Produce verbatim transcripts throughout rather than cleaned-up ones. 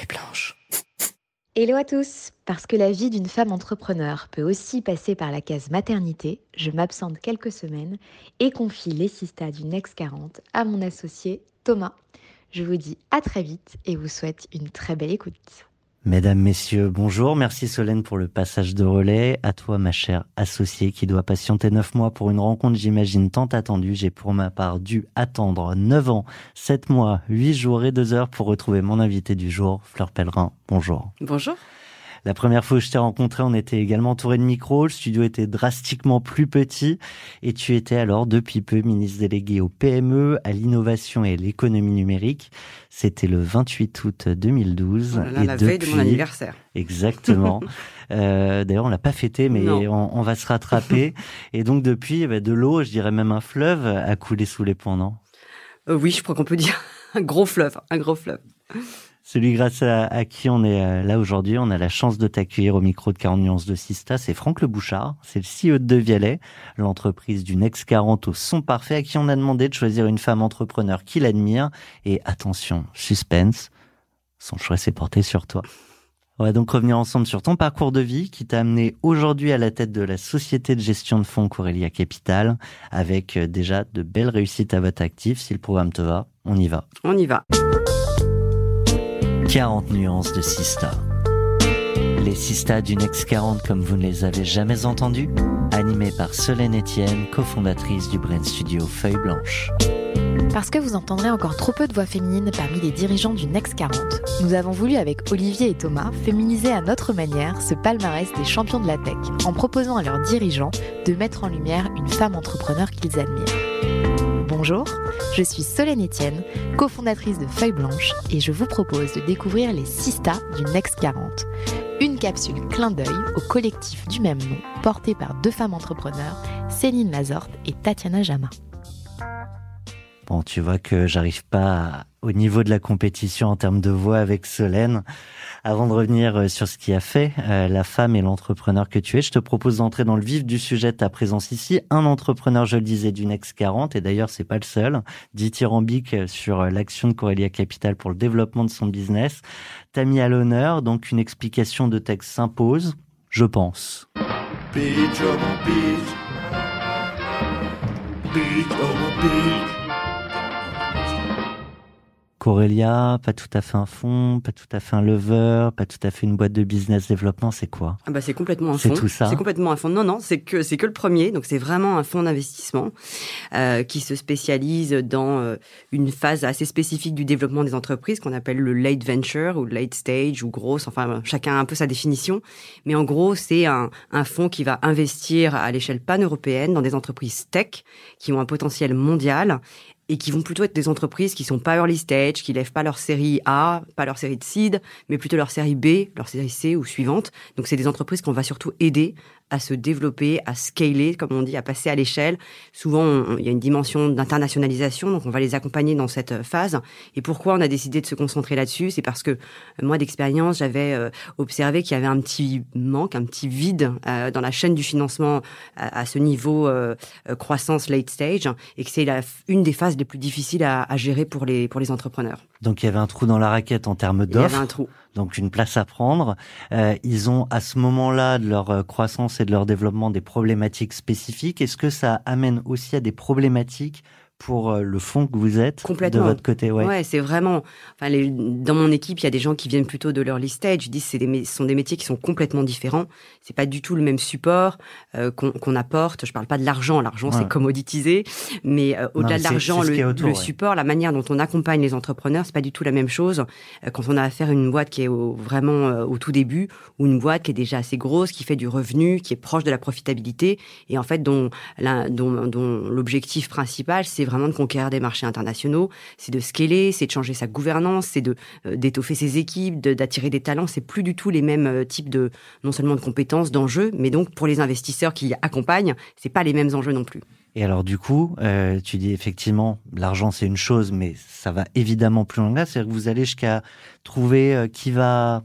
feuille blanche. Hello à tous. Parce que la vie d'une femme entrepreneur peut aussi passer par la case maternité, je m'absente quelques semaines et confie les sistas du Next quarante à mon associé Thomas. Je vous dis à très vite et vous souhaite une très belle écoute. Mesdames, messieurs, bonjour. Merci Solène pour le passage de relais. À toi, ma chère associée, qui doit patienter neuf mois pour une rencontre, j'imagine, tant attendue. J'ai pour ma part dû attendre neuf ans, sept mois, huit jours et deux heures pour retrouver mon invité du jour, Fleur Pellerin. Bonjour. Bonjour. La première fois que je t'ai rencontré, on était également entouré de micros. Le studio était drastiquement plus petit. Et tu étais alors, depuis peu, ministre délégué au P M E, à l'innovation et à l'économie numérique. C'était le vingt-huit août deux mille douze. Oh là là, et la depuis... veille de mon anniversaire. Exactement. euh, d'ailleurs, on l'a pas fêté, mais on, on va se rattraper. Et donc, depuis, bah, de l'eau, je dirais même un fleuve, a coulé sous les ponts, non ? euh, Oui, je crois qu'on peut dire un gros fleuve, un gros fleuve. Celui grâce à, à qui on est là aujourd'hui, on a la chance de t'accueillir au micro de quarante nuances de Sista, c'est Franck Le Bouchard, c'est le C E O de Devialet, l'entreprise du Next quarante au son parfait, à qui on a demandé de choisir une femme entrepreneur qu'il admire. Et attention, suspense, son choix s'est porté sur toi. On va donc revenir ensemble sur ton parcours de vie qui t'a amené aujourd'hui à la tête de la société de gestion de fonds Corelia Capital, avec déjà de belles réussites à votre actif. Si le programme te va, on y va. On y va. quarante nuances de Sista. Les Sista du Next quarante comme vous ne les avez jamais entendus, animés par Solène Etienne, cofondatrice du brand studio Feuille Blanche. Parce que vous entendrez encore trop peu de voix féminines parmi les dirigeants du Next quarante, nous avons voulu avec Olivier et Thomas féminiser à notre manière ce palmarès des champions de la tech en proposant à leurs dirigeants de mettre en lumière une femme entrepreneur qu'ils admirent. Bonjour, je suis Solène Etienne, cofondatrice de Feuille Blanche et je vous propose de découvrir les Sista du Next quarante. Une capsule clin d'œil au collectif du même nom, porté par deux femmes entrepreneurs, Céline Lazorte et Tatiana Jama. Bon, tu vois que j'arrive pas au niveau de la compétition en termes de voix avec Solène. Avant de revenir sur ce qui a fait euh, la femme et l'entrepreneur que tu es, je te propose d'entrer dans le vif du sujet de ta présence ici. Un entrepreneur, je le disais, du Next quarante, et d'ailleurs, c'est pas le seul, dithyrambique sur l'action de Corelia Capital pour le développement de son business. T'as mis à l'honneur, donc une explication de texte s'impose, je pense. Beach, oh mon beach. Beach, oh mon beach. Corelia, pas tout à fait un fonds, pas tout à fait un lever, pas tout à fait une boîte de business développement, c'est quoi ? Ah bah c'est complètement un c'est fonds. C'est tout ça ? C'est complètement un fonds. Non, non, c'est que, c'est que le premier. Donc c'est vraiment un fonds d'investissement euh, qui se spécialise dans euh, une phase assez spécifique du développement des entreprises qu'on appelle le late venture ou late stage ou grosse. Enfin, chacun a un peu sa définition. Mais en gros, c'est un, un fonds qui va investir à l'échelle pan-européenne dans des entreprises tech qui ont un potentiel mondial et qui vont plutôt être des entreprises qui sont pas early stage, qui lèvent pas leur série A, pas leur série de seed, mais plutôt leur série B, leur série C ou suivante. Donc c'est des entreprises qu'on va surtout aider à se développer, à scaler, comme on dit, à passer à l'échelle. Souvent, on, il y a une dimension d'internationalisation, donc on va les accompagner dans cette phase. Et pourquoi on a décidé de se concentrer là-dessus ? C'est parce que moi, d'expérience, j'avais euh, observé qu'il y avait un petit manque, un petit vide euh, dans la chaîne du financement à, à ce niveau euh, croissance late stage, et que c'est la, une des phases les plus difficiles à, à gérer pour les, pour les entrepreneurs. Donc, il y avait un trou dans la raquette en termes d'offres. Il y avait un trou. Donc, une place à prendre. Euh, ils ont, à ce moment-là de leur croissance et de leur développement, des problématiques spécifiques. Est-ce que ça amène aussi à des problématiques pour le fonds que vous êtes de votre côté? Ouais, ouais, c'est vraiment... Enfin, les, dans mon équipe, il y a des gens qui viennent plutôt de l'early stage. Ils disent que c'est des, ce sont des métiers qui sont complètement différents. C'est pas du tout le même support euh, qu'on, qu'on apporte. Je parle pas de l'argent. L'argent, ouais. c'est commoditisé. Mais euh, au-delà non, de l'argent, le, autour, le ouais. support, la manière dont on accompagne les entrepreneurs, c'est pas du tout la même chose euh, quand on a affaire à une boîte qui est au, vraiment euh, au tout début ou une boîte qui est déjà assez grosse, qui fait du revenu, qui est proche de la profitabilité et en fait dont, la, dont, dont l'objectif principal, c'est vraiment de conquérir des marchés internationaux, c'est de scaler, c'est de changer sa gouvernance, c'est de euh, d'étoffer ses équipes, de, d'attirer des talents. C'est plus du tout les mêmes euh, types de, non seulement de compétences, d'enjeux, mais donc pour les investisseurs qui accompagnent, c'est pas les mêmes enjeux non plus. Et alors du coup, euh, tu dis effectivement, l'argent c'est une chose, mais ça va évidemment plus loin que là. C'est-à-dire que vous allez jusqu'à trouver euh, qui va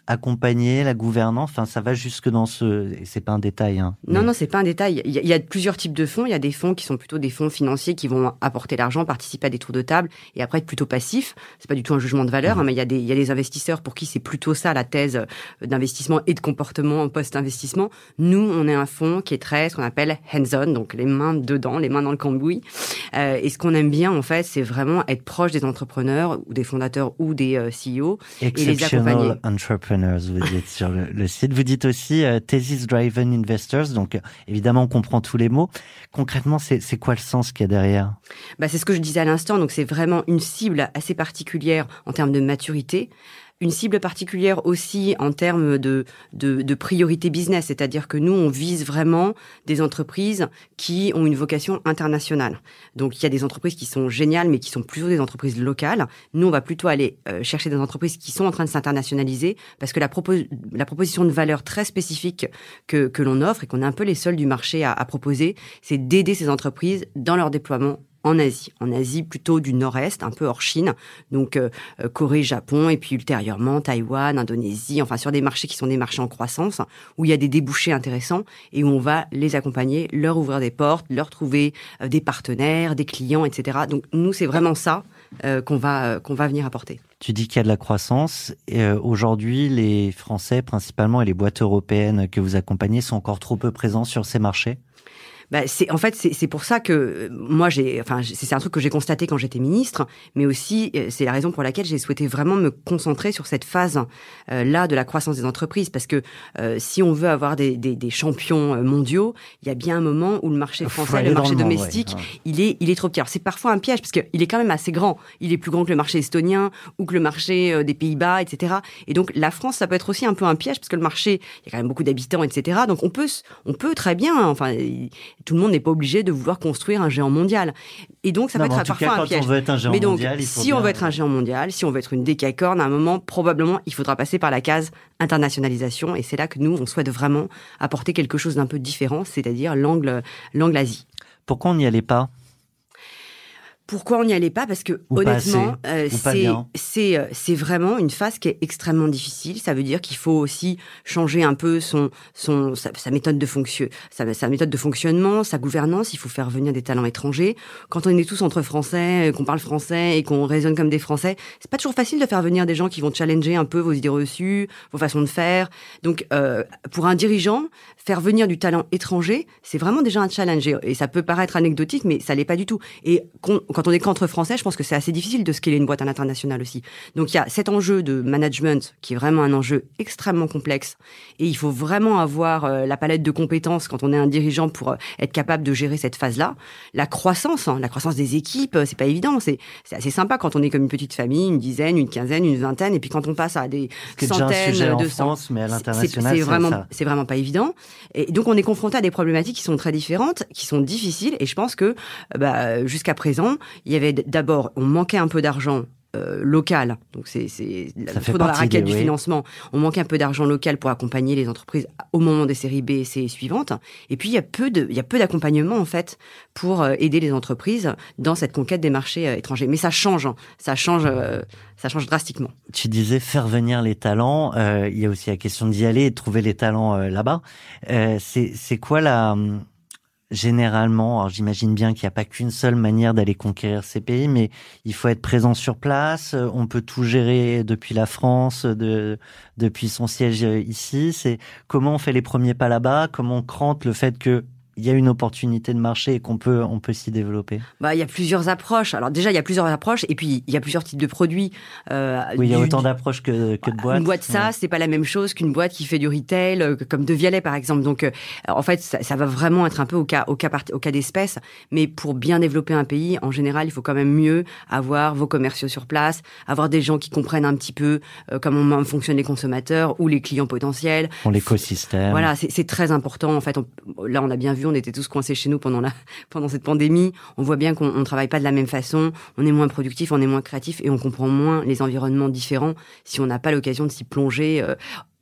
accompagner la gouvernance. Enfin, ça va jusque dans ce. Et c'est pas un détail. Hein, non, mais... non, c'est pas un détail. Il y, a, il y a plusieurs types de fonds. Il y a des fonds qui sont plutôt des fonds financiers qui vont apporter l'argent, participer à des tours de table et après être plutôt passifs. C'est pas du tout un jugement de valeur, mmh. hein, mais il y a des, il y a des investisseurs pour qui c'est plutôt ça la thèse d'investissement et de comportement post-investissement. Nous, on est un fonds qui est très ce qu'on appelle hands-on, donc les mains dedans, les mains dans le cambouis. Euh, et ce qu'on aime bien en fait, c'est vraiment être proche des entrepreneurs ou des fondateurs ou des euh, C E O et les accompagner. Entrepreneurs, vous dites sur le, le site. Vous dites aussi euh, Thesis Driven Investors. Donc euh, évidemment, on comprend tous les mots. Concrètement, c'est, c'est quoi le sens qu'il y a derrière ? Bah, c'est ce que je disais à l'instant. Donc c'est vraiment une cible assez particulière en termes de maturité. Une cible particulière aussi en termes de, de, de priorité business, c'est-à-dire que nous, on vise vraiment des entreprises qui ont une vocation internationale. Donc, il y a des entreprises qui sont géniales, mais qui sont plutôt des entreprises locales. Nous, on va plutôt aller euh, chercher des entreprises qui sont en train de s'internationaliser, parce que la, propos- la proposition de valeur très spécifique que, que l'on offre, et qu'on est un peu les seuls du marché à, à proposer, c'est d'aider ces entreprises dans leur déploiement en Asie, en Asie plutôt du Nord-Est, un peu hors Chine, donc euh, Corée, Japon, et puis ultérieurement Taïwan, Indonésie, enfin sur des marchés qui sont des marchés en croissance, où il y a des débouchés intéressants et où on va les accompagner, leur ouvrir des portes, leur trouver euh, des partenaires, des clients, et cetera. Donc nous, c'est vraiment ça euh, qu'on va euh, qu'on va venir apporter. Tu dis qu'il y a de la croissance. Et euh, aujourd'hui, les Français principalement et les boîtes européennes que vous accompagnez sont encore trop peu présents sur ces marchés ? Bah, c'est, en fait, c'est, c'est pour ça que moi, j'ai, enfin, c'est, c'est un truc que j'ai constaté quand j'étais ministre, mais aussi, c'est la raison pour laquelle j'ai souhaité vraiment me concentrer sur cette phase euh, là de la croissance des entreprises, parce que euh, si on veut avoir des, des, des champions mondiaux, il y a bien un moment où le marché français, le marché domestique, monde, ouais. il est, il est trop petit. Alors c'est parfois un piège, parce que il est quand même assez grand. Il est plus grand que le marché estonien ou que le marché euh, des Pays-Bas, et cetera. Et donc la France, ça peut être aussi un peu un piège, parce que le marché, il y a quand même beaucoup d'habitants, et cetera. Donc on peut, on peut très bien, enfin. Tout le monde n'est pas obligé de vouloir construire un géant mondial. Et donc, ça non, peut être parfois cas, un piège. On veut être un géant mais donc, mondial, il faut si bien... on veut être un géant mondial, si on veut être une décacorne, à un moment, probablement, il faudra passer par la case internationalisation. Et c'est là que nous, on souhaite vraiment apporter quelque chose d'un peu différent, c'est-à-dire l'angle, l'angle Asie. Pourquoi on n'y allait pas ? Pourquoi on n'y allait pas ? Parce que Ou honnêtement, pas euh, c'est, c'est, euh, c'est vraiment une phase qui est extrêmement difficile. Ça veut dire qu'il faut aussi changer un peu son, son, sa, sa méthode de fonction, sa, sa méthode de fonctionnement, sa gouvernance. Il faut faire venir des talents étrangers. Quand on est tous entre Français, qu'on parle français et qu'on raisonne comme des Français, c'est pas toujours facile de faire venir des gens qui vont challenger un peu vos idées reçues, vos façons de faire. Donc, euh, pour un dirigeant, faire venir du talent étranger, c'est vraiment déjà un challenge. Et ça peut paraître anecdotique, mais ça l'est pas du tout. Et quand Quand on est qu'entre Français, je pense que c'est assez difficile de scaler une boîte à l'international aussi. Donc il y a cet enjeu de management qui est vraiment un enjeu extrêmement complexe. Et il faut vraiment avoir euh, la palette de compétences quand on est un dirigeant pour euh, être capable de gérer cette phase-là. La croissance, hein, la croissance des équipes, euh, c'est pas évident. C'est, c'est assez sympa quand on est comme une petite famille, une dizaine, une quinzaine, une vingtaine. Et puis quand on passe à des c'est centaines, déjà un sujet de en France, mais à l'international, c'est, c'est, c'est vraiment, ça. c'est vraiment pas évident. Et donc on est confronté à des problématiques qui sont très différentes, qui sont difficiles. Et je pense que bah, jusqu'à présent, il y avait d'abord, on manquait un peu d'argent euh, local, donc c'est, c'est trop dans la raquette du oui. financement. On manquait un peu d'argent local pour accompagner les entreprises au moment des séries B et C suivantes. Et puis il y a peu de, il y a peu d'accompagnement en fait pour euh, aider les entreprises dans cette conquête des marchés euh, étrangers. Mais ça change, hein. ça change, euh, ça change drastiquement. Tu disais faire venir les talents. Euh, il y a aussi la question d'y aller et de trouver les talents euh, là-bas. Euh, c'est, c'est quoi la Généralement, alors j'imagine bien qu'il n'y a pas qu'une seule manière d'aller conquérir ces pays, mais il faut être présent sur place. On peut tout gérer depuis la France, de, depuis son siège ici. C'est comment on fait les premiers pas là-bas, comment on crante le fait que il y a une opportunité de marché et qu'on peut, on peut s'y développer. Bah, il y a plusieurs approches. Alors déjà, il y a plusieurs approches et puis il y a plusieurs types de produits. Euh, oui, il y a du, autant d'approches que, que de boîtes. Une boîte SaaS, ouais. c'est pas la même chose qu'une boîte qui fait du retail, euh, comme De Vialet par exemple. Donc, euh, en fait, ça, ça va vraiment être un peu au cas, au cas, par, au cas d'espèce. Mais pour bien développer un pays, en général, il faut quand même mieux avoir vos commerciaux sur place, avoir des gens qui comprennent un petit peu euh, comment fonctionnent les consommateurs ou les clients potentiels. Pour l'écosystème. Voilà, c'est, c'est très important. En fait, on, là, on a bien vu, on était tous coincés chez nous pendant la pendant cette pandémie. On voit bien qu'on on travaille pas de la même façon. On est moins productif, on est moins créatif et on comprend moins les environnements différents si on n'a pas l'occasion de s'y plonger. Euh,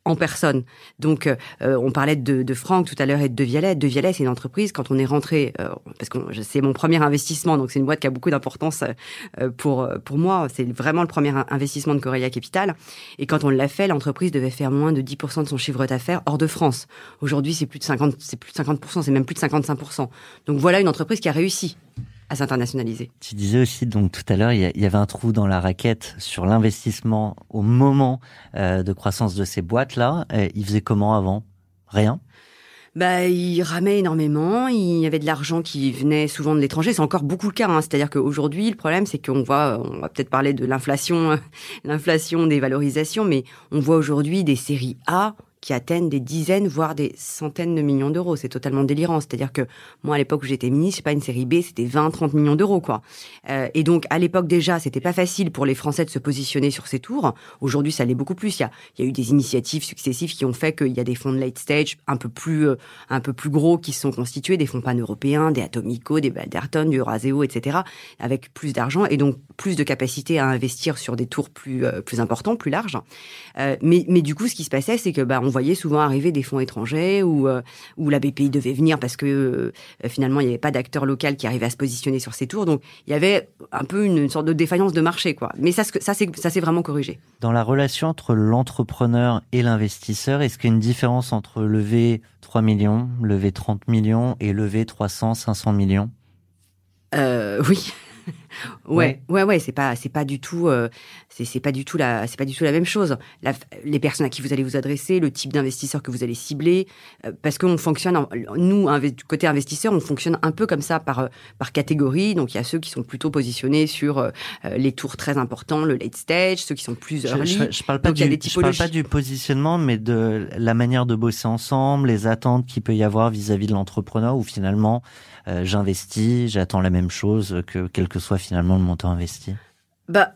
en personne. Donc, euh, on parlait de, de Franck tout à l'heure et de De Vialet. De Vialet, c'est une entreprise, quand on est rentré, euh, parce que c'est mon premier investissement, donc c'est une boîte qui a beaucoup d'importance euh, pour, pour moi. C'est vraiment le premier investissement de Corelia Capital. Et quand on l'a fait, l'entreprise devait faire moins de dix pour cent de son chiffre d'affaires hors de France. Aujourd'hui, c'est plus de cinquante, c'est plus de cinquante pour cent, c'est même plus de cinquante-cinq pour cent. Donc voilà une entreprise qui a réussi à s'internationaliser. Tu disais aussi, donc tout à l'heure, il y, y avait un trou dans la raquette sur l'investissement au moment euh, de croissance de ces boîtes-là. Euh, ils faisaient comment avant ? Rien ? Bah, il ramait énormément. Il y avait de l'argent qui venait souvent de l'étranger. C'est encore beaucoup le cas. Hein. C'est-à-dire qu'aujourd'hui, le problème, c'est qu'on voit, on va peut-être parler de l'inflation, l'inflation des valorisations, mais on voit aujourd'hui des séries A qui atteignent des dizaines, voire des centaines de millions d'euros. C'est totalement délirant. C'est-à-dire que moi, à l'époque où j'étais ministre, je sais pas, une série B, c'était vingt, trente millions d'euros, quoi. Euh, et donc, à l'époque déjà, c'était pas facile pour les Français de se positionner sur ces tours. Aujourd'hui, ça l'est beaucoup plus. Il y a, il y a eu des initiatives successives qui ont fait qu'il y a des fonds de late stage un peu plus, euh, un peu plus gros qui se sont constitués, des fonds pan-européens, des Atomico, des Balderton, du Euraseo, et cetera, avec plus d'argent et donc plus de capacité à investir sur des tours plus, euh, plus importants, plus larges. Euh, mais, mais du coup, ce qui se passait, c'est que, bah, on voyait souvent arriver des fonds étrangers où, euh, où la B P I devait venir parce que euh, finalement, il n'y avait pas d'acteur local qui arrivait à se positionner sur ces tours. Donc, il y avait un peu une, une sorte de défaillance de marché, quoi. Mais ça, ça, c'est, ça s'est vraiment corrigé. Dans la relation entre l'entrepreneur et l'investisseur, est-ce qu'il y a une différence entre lever trois millions, lever trente millions et lever trois cents, cinq cents millions ? euh, Oui. Ouais, ouais, ouais, c'est pas, c'est pas du tout, euh, c'est, c'est pas du tout la, c'est pas du tout la même chose. La, les personnes à qui vous allez vous adresser, le type d'investisseur que vous allez cibler, euh, parce qu'on fonctionne, en, nous, du côté investisseur, on fonctionne un peu comme ça par, par catégorie. Donc, il y a ceux qui sont plutôt positionnés sur euh, les tours très importants, le late stage, ceux qui sont plus early. Je, je, je parle pas Donc, du, il y a des je parle pas du positionnement, mais de la manière de bosser ensemble, les attentes qu'il peut y avoir vis-à-vis de l'entrepreneur, où finalement, euh, j'investis, j'attends la même chose que quel que soit finalement le montant investi. Bah,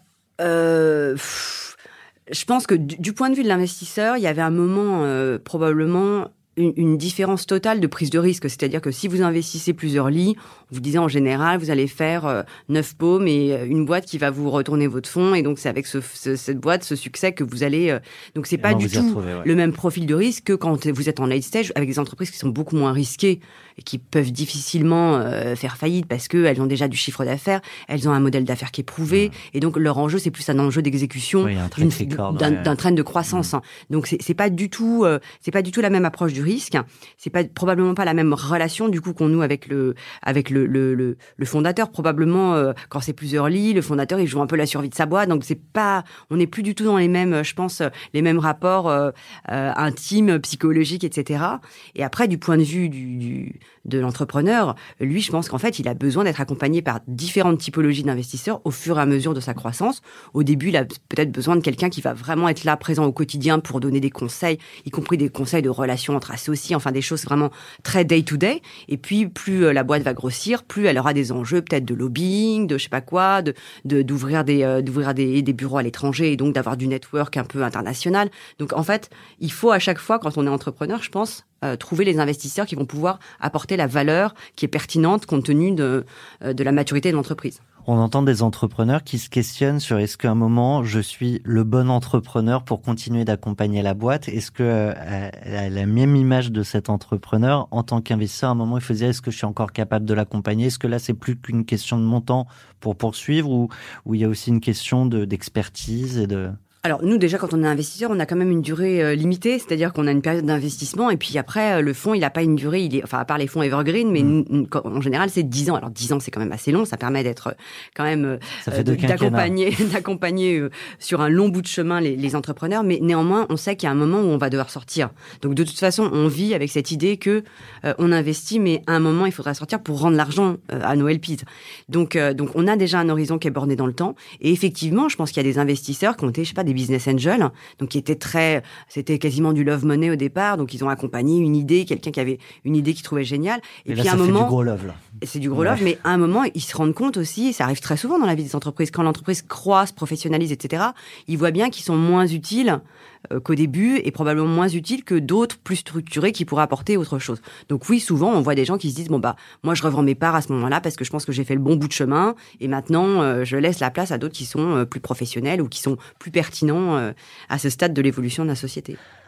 euh, pff, je pense que du, du point de vue de l'investisseur, il y avait un moment euh, probablement une, une différence totale de prise de risque. C'est-à-dire que si vous investissez plusieurs lits, vous disait en général, vous allez faire euh, neuf paumes et euh, une boîte qui va vous retourner votre fonds. Et donc, c'est avec ce, ce, cette boîte, ce succès que vous allez... Euh, donc, c'est pas du tout retrouver, ouais. le même profil de risque que quand vous êtes en late stage avec des entreprises qui sont beaucoup moins risquées et qui peuvent difficilement euh, faire faillite parce qu'elles ont déjà du chiffre d'affaires, elles ont un modèle d'affaires qui est prouvé. Mmh. Et donc, leur enjeu, c'est plus un enjeu d'exécution oui, d'une, d'un, ouais. d'un trend de croissance. Mmh. Donc, c'est, c'est pas du tout, euh, c'est pas du tout la même approche du risque. C'est pas probablement pas la même relation du coup qu'on noue avec le avec le le, le, le fondateur. Probablement euh, quand c'est plusieurs lits, le fondateur il joue un peu la survie de sa boîte. Donc c'est pas, on n'est plus du tout dans les mêmes, je pense, les mêmes rapports euh, euh, intimes, psychologiques, et cetera. Et après, du point de vue du, du de l'entrepreneur, lui, je pense qu'en fait, il a besoin d'être accompagné par différentes typologies d'investisseurs au fur et à mesure de sa croissance. Au début, il a peut-être besoin de quelqu'un qui va vraiment être là, présent au quotidien pour donner des conseils, y compris des conseils de relations entre associés, enfin des choses vraiment très day-to-day. Et puis, plus la boîte va grossir, plus elle aura des enjeux peut-être de lobbying, de je sais pas quoi, de, de d'ouvrir des euh, d'ouvrir des, des bureaux à l'étranger et donc d'avoir du network un peu international. Donc en fait, il faut à chaque fois, quand on est entrepreneur, je pense, euh, trouver les investisseurs qui vont pouvoir apporter la valeur qui est pertinente compte tenu de euh, de la maturité de l'entreprise. On entend des entrepreneurs qui se questionnent sur est-ce qu'à un moment, je suis le bon entrepreneur pour continuer d'accompagner la boîte ? Est-ce que euh, à la même image de cet entrepreneur, en tant qu'investisseur, à un moment, il faut se dire est-ce que je suis encore capable de l'accompagner ? Est-ce que là, c'est plus qu'une question de montant pour poursuivre ou, ou il y a aussi une question de, d'expertise et de... Alors, nous, déjà, quand on est investisseur, on a quand même une durée euh, limitée, c'est-à-dire qu'on a une période d'investissement, et puis après, euh, le fonds, il n'a pas une durée, il est, enfin, à part les fonds evergreen, mais mmh. n- n- en général, c'est dix ans. Alors, dix ans, c'est quand même assez long, ça permet d'être euh, quand même euh, ça fait euh, d'accompagner, d'accompagner euh, sur un long bout de chemin les, les entrepreneurs, mais néanmoins, on sait qu'il y a un moment où on va devoir sortir. Donc, de toute façon, on vit avec cette idée que euh, on investit, mais à un moment, il faudra sortir pour rendre l'argent euh, à nos L Ps. Donc, euh, donc, on a déjà un horizon qui est borné dans le temps, et effectivement, je pense qu'il y a des investisseurs qui ont été, je sais pas, des business angels, donc qui était très, c'était quasiment du love money au départ, donc ils ont accompagné une idée, quelqu'un qui avait une idée qu'ils trouvaient géniale, et, et puis là, à un ça moment, fait du gros love là. C'est du gros ouais. love, mais à un moment ils se rendent compte aussi, et ça arrive très souvent dans la vie des entreprises, quand l'entreprise croît, se professionnalise, et cetera. Ils voient bien qu'ils sont moins utiles euh, qu'au début, et probablement moins utiles que d'autres plus structurés qui pourraient apporter autre chose. Donc oui, souvent on voit des gens qui se disent bon bah moi je revends mes parts à ce moment-là parce que je pense que j'ai fait le bon bout de chemin, et maintenant euh, je laisse la place à d'autres qui sont euh, plus professionnels ou qui sont plus pertinents euh, à ce stade de l'évolution de la société.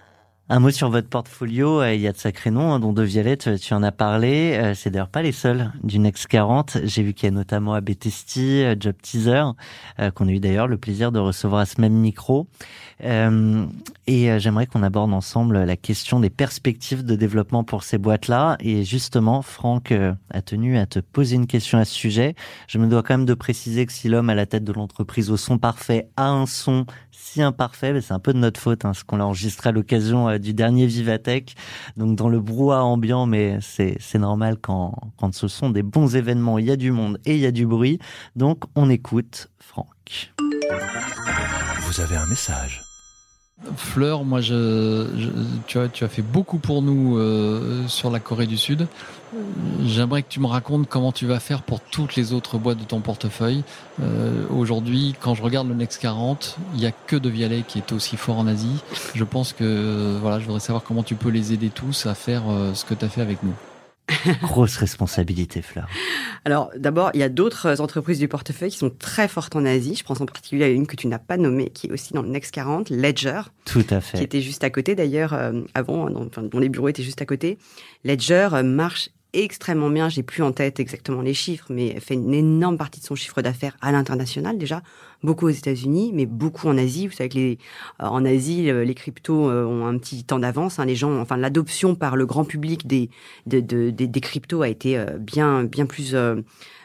Un mot sur votre portfolio, euh, il y a de sacrés noms, hein, dont De Vialet, tu, tu en as parlé. Euh, c'est d'ailleurs pas les seuls du Next quarante. J'ai vu qu'il y a notamment A B Testy, euh, Job Teaser, euh, qu'on a eu d'ailleurs le plaisir de recevoir à ce même micro. Euh, et euh, j'aimerais qu'on aborde ensemble la question des perspectives de développement pour ces boîtes-là. Et justement, Franck euh, a tenu à te poser une question à ce sujet. Je me dois quand même de préciser que si l'homme à la tête de l'entreprise au son parfait a un son si imparfait, ben c'est un peu de notre faute, hein, ce qu'on l'a enregistré à l'occasion euh, du dernier Vivatech, donc dans le brouhaha ambiant, mais c'est c'est normal quand quand ce sont des bons événements, il y a du monde et il y a du bruit, donc on écoute Franck. Vous avez un message. Fleur, moi, je, je, tu, as, tu as fait beaucoup pour nous euh, sur la Corée du Sud. J'aimerais que tu me racontes comment tu vas faire pour toutes les autres boîtes de ton portefeuille. Euh, aujourd'hui, quand je regarde le Next quarante, il n'y a que De Vialet qui est aussi fort en Asie. Je pense que euh, voilà, je voudrais savoir comment tu peux les aider tous à faire euh, ce que tu as fait avec nous. Grosse responsabilité, Fleur. Alors, d'abord, il y a d'autres entreprises du portefeuille qui sont très fortes en Asie. Je pense en particulier à une que tu n'as pas nommée, qui est aussi dans le Next quarante, Ledger. Tout à fait. Qui était juste à côté, d'ailleurs, euh, avant, dont, enfin, dont les bureaux étaient juste à côté. Ledger euh, marche extrêmement bien. J'ai plus en tête exactement les chiffres, mais elle fait une énorme partie de son chiffre d'affaires à l'international, déjà. Beaucoup aux États-Unis, mais beaucoup en Asie. Vous savez que les, euh, en Asie, euh, les cryptos euh, ont un petit temps d'avance. Hein. Les gens, enfin, l'adoption par le grand public des, de, de, des, des cryptos a été euh, bien, bien plus euh,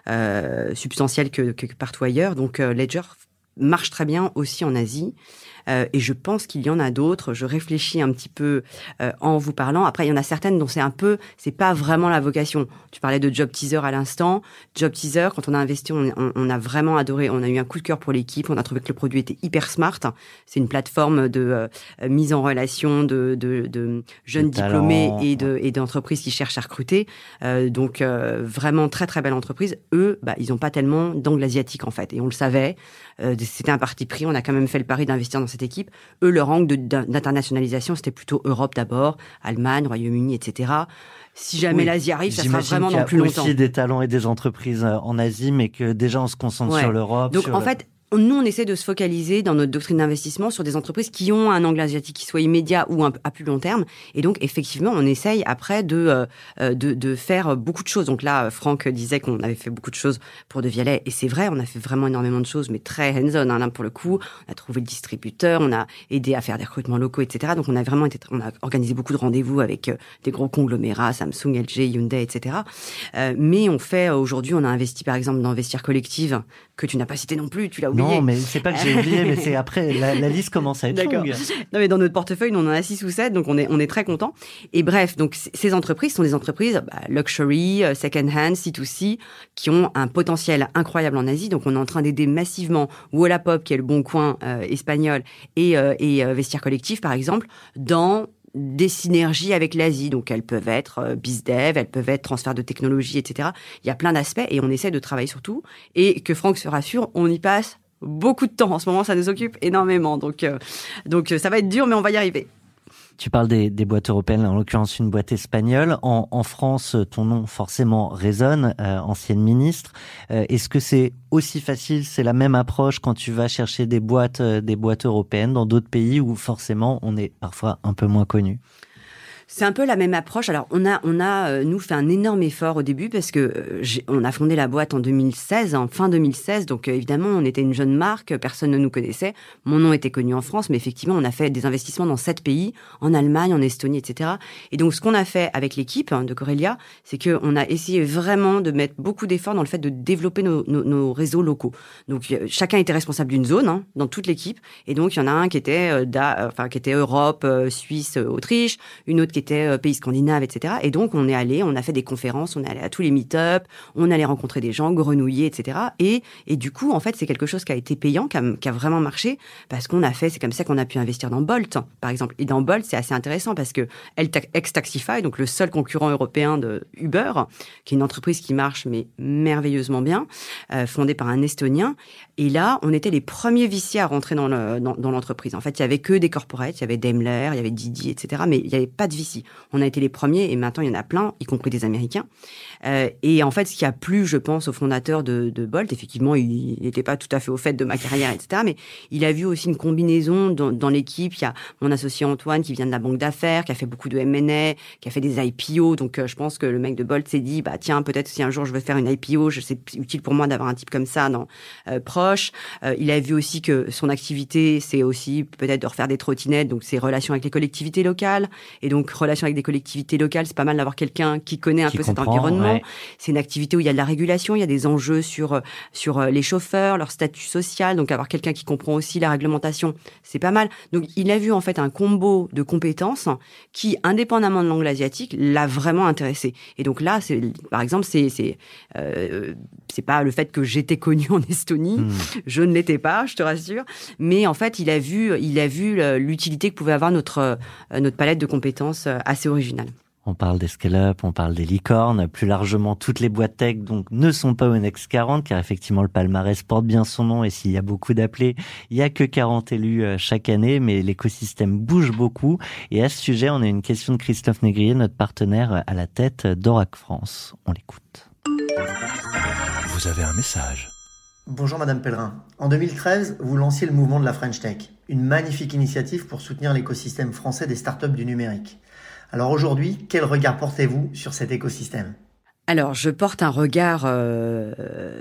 euh, substantielle que, que, que partout ailleurs. Donc, euh, Ledger marche très bien aussi en Asie. Euh, et je pense qu'il y en a d'autres. Je réfléchis un petit peu euh, en vous parlant. Après, il y en a certaines dont c'est un peu, c'est pas vraiment la vocation. Tu parlais de Job Teaser à l'instant. Job Teaser, quand on a investi, on, on, on a vraiment adoré. On a eu un coup de cœur pour l'équipe. On a trouvé que le produit était hyper smart. C'est une plateforme de euh, mise en relation de, de, de jeunes de diplômés talent. et de et d'entreprises qui cherchent à recruter. Euh, donc euh, vraiment très très belle entreprise. Eux, bah, ils ont pas tellement d'angle asiatique en fait, et on le savait. Euh, c'était un parti pris. On a quand même fait le pari d'investir dans cette équipe. Eux, leur angle de, d'internationalisation, c'était plutôt Europe d'abord, Allemagne, Royaume-Uni, et cetera. Si jamais Oui, l'Asie arrive, ça sera j'imagine vraiment qu'il y a dans plus longtemps. aussi des talents et des entreprises en Asie, mais que déjà on se concentre Ouais. sur l'Europe. Donc sur en le... fait, nous, on essaie de se focaliser dans notre doctrine d'investissement sur des entreprises qui ont un angle asiatique qui soit immédiat ou un, à plus long terme. Et donc, effectivement, on essaye après de, euh, de, de faire beaucoup de choses. Donc là, Franck disait qu'on avait fait beaucoup de choses pour De Vialet. Et c'est vrai, on a fait vraiment énormément de choses, mais très hands-on. Hein, là, pour le coup, on a trouvé le distributeur, on a aidé à faire des recrutements locaux, et cetera. Donc, on a vraiment été, on a organisé beaucoup de rendez-vous avec euh, des gros conglomérats, Samsung, L G, Hyundai, et cetera. Euh, mais on fait, aujourd'hui, on a investi, par exemple, dans Vestiaire Collective, que tu n'as pas cité non plus, tu l'as oublié. Non, mais c'est pas que j'ai oublié, mais c'est après, la, la liste commence à être D'accord. longue. Non, mais dans notre portefeuille, nous, on en a six ou sept, donc on est, on est très contents. Et bref, donc, c- ces entreprises sont des entreprises bah, luxury, euh, second-hand, C deux C, qui ont un potentiel incroyable en Asie. Donc, on est en train d'aider massivement Wallapop, qui est le Bon Coin euh, espagnol, et, euh, et euh, Vestiaire Collectif, par exemple, dans des synergies avec l'Asie. Donc, elles peuvent être euh, BizDev, elles peuvent être transfert de technologie, et cetera. Il y a plein d'aspects et on essaie de travailler sur tout. Et que Franck se rassure, on y passe beaucoup de temps. En ce moment, ça nous occupe énormément. Donc, euh, donc ça va être dur, mais on va y arriver. Tu parles des, des boîtes européennes, en l'occurrence une boîte espagnole. En, en France, ton nom forcément résonne, euh, ancienne ministre. Euh, est-ce que c'est aussi facile, c'est la même approche quand tu vas chercher des boîtes, euh, des boîtes européennes dans d'autres pays où forcément on est parfois un peu moins connu? C'est un peu la même approche. Alors, on a, on a, euh, nous, fait un énorme effort au début parce que euh, j'ai, on a fondé la boîte en deux mille seize, en fin deux mille seize. Donc, euh, évidemment, on était une jeune marque, personne ne nous connaissait. Mon nom était connu en France, mais effectivement, on a fait des investissements dans sept pays, en Allemagne, en Estonie, et cetera. Et donc, ce qu'on a fait avec l'équipe hein, de Corelia, c'est que on a essayé vraiment de mettre beaucoup d'efforts dans le fait de développer nos, nos, nos réseaux locaux. Donc, euh, chacun était responsable d'une zone hein, dans toute l'équipe. Et donc, il y en a un qui était, euh, da, enfin, qui était Europe, euh, Suisse, euh, Autriche, une autre qui était euh, pays scandinaves, et cetera. Et donc, on est allé, on a fait des conférences, on est allé à tous les meet-up, on allait rencontrer des gens, grenouiller, et cetera. Et, et du coup, en fait, c'est quelque chose qui a été payant, qui a, qui a vraiment marché, parce qu'on a fait, c'est comme ça qu'on a pu investir dans Bolt, par exemple. Et dans Bolt, c'est assez intéressant parce que ex-Taxify, donc le seul concurrent européen de Uber, qui est une entreprise qui marche, mais merveilleusement bien, euh, fondée par un Estonien. Et là, on était les premiers V C à rentrer dans, le, dans, dans l'entreprise. En fait, il y avait que des corporates, il y avait Daimler, il y avait Didi, et cetera. Mais il n'y avait pas de V ici. On a été les premiers et maintenant il y en a plein, y compris des Américains. Euh, et en fait, ce qui a plu, je pense, au fondateur de, de Bolt, effectivement, il n'était pas tout à fait au fait de ma carrière, et cetera. Mais il a vu aussi une combinaison dans, dans l'équipe. Il y a mon associé Antoine qui vient de la banque d'affaires, qui a fait beaucoup de M and A, qui a fait des I P O. Donc, euh, je pense que le mec de Bolt s'est dit, bah tiens, peut-être si un jour je veux faire une I P O, je, c'est utile pour moi d'avoir un type comme ça dans euh, proche. Euh, il a vu aussi que son activité, c'est aussi peut-être de refaire des trottinettes, donc ses relations avec les collectivités locales. Et donc, relations avec des collectivités locales, c'est pas mal d'avoir quelqu'un qui connaît un qui peu comprend, cet environnement. Ouais. C'est une activité où il y a de la régulation, il y a des enjeux sur sur les chauffeurs, leur statut social. Donc, avoir quelqu'un qui comprend aussi la réglementation, c'est pas mal. Donc, il a vu en fait un combo de compétences qui, indépendamment de l'angle asiatique, l'a vraiment intéressé. Et donc là, c'est, par exemple, c'est c'est euh, c'est pas le fait que j'étais connue en Estonie, mmh. je ne l'étais pas, je te rassure. Mais en fait, il a vu il a vu l'utilité que pouvait avoir notre notre palette de compétences assez originale. On parle des scale-up, on parle des licornes, plus largement toutes les boîtes tech donc ne sont pas au Next quarante car effectivement le palmarès porte bien son nom et s'il y a beaucoup d'appelés, il y a que quarante élus chaque année mais l'écosystème bouge beaucoup et à ce sujet on a une question de Christophe Négrier, notre partenaire à la tête d'Orac France. On l'écoute. Vous avez un message. Bonjour Madame Pellerin. En deux mille treize, vous lanciez le mouvement de la French Tech, une magnifique initiative pour soutenir l'écosystème français des startups du numérique. Alors aujourd'hui, quel regard portez-vous sur cet écosystème ? Alors, je porte un regard euh,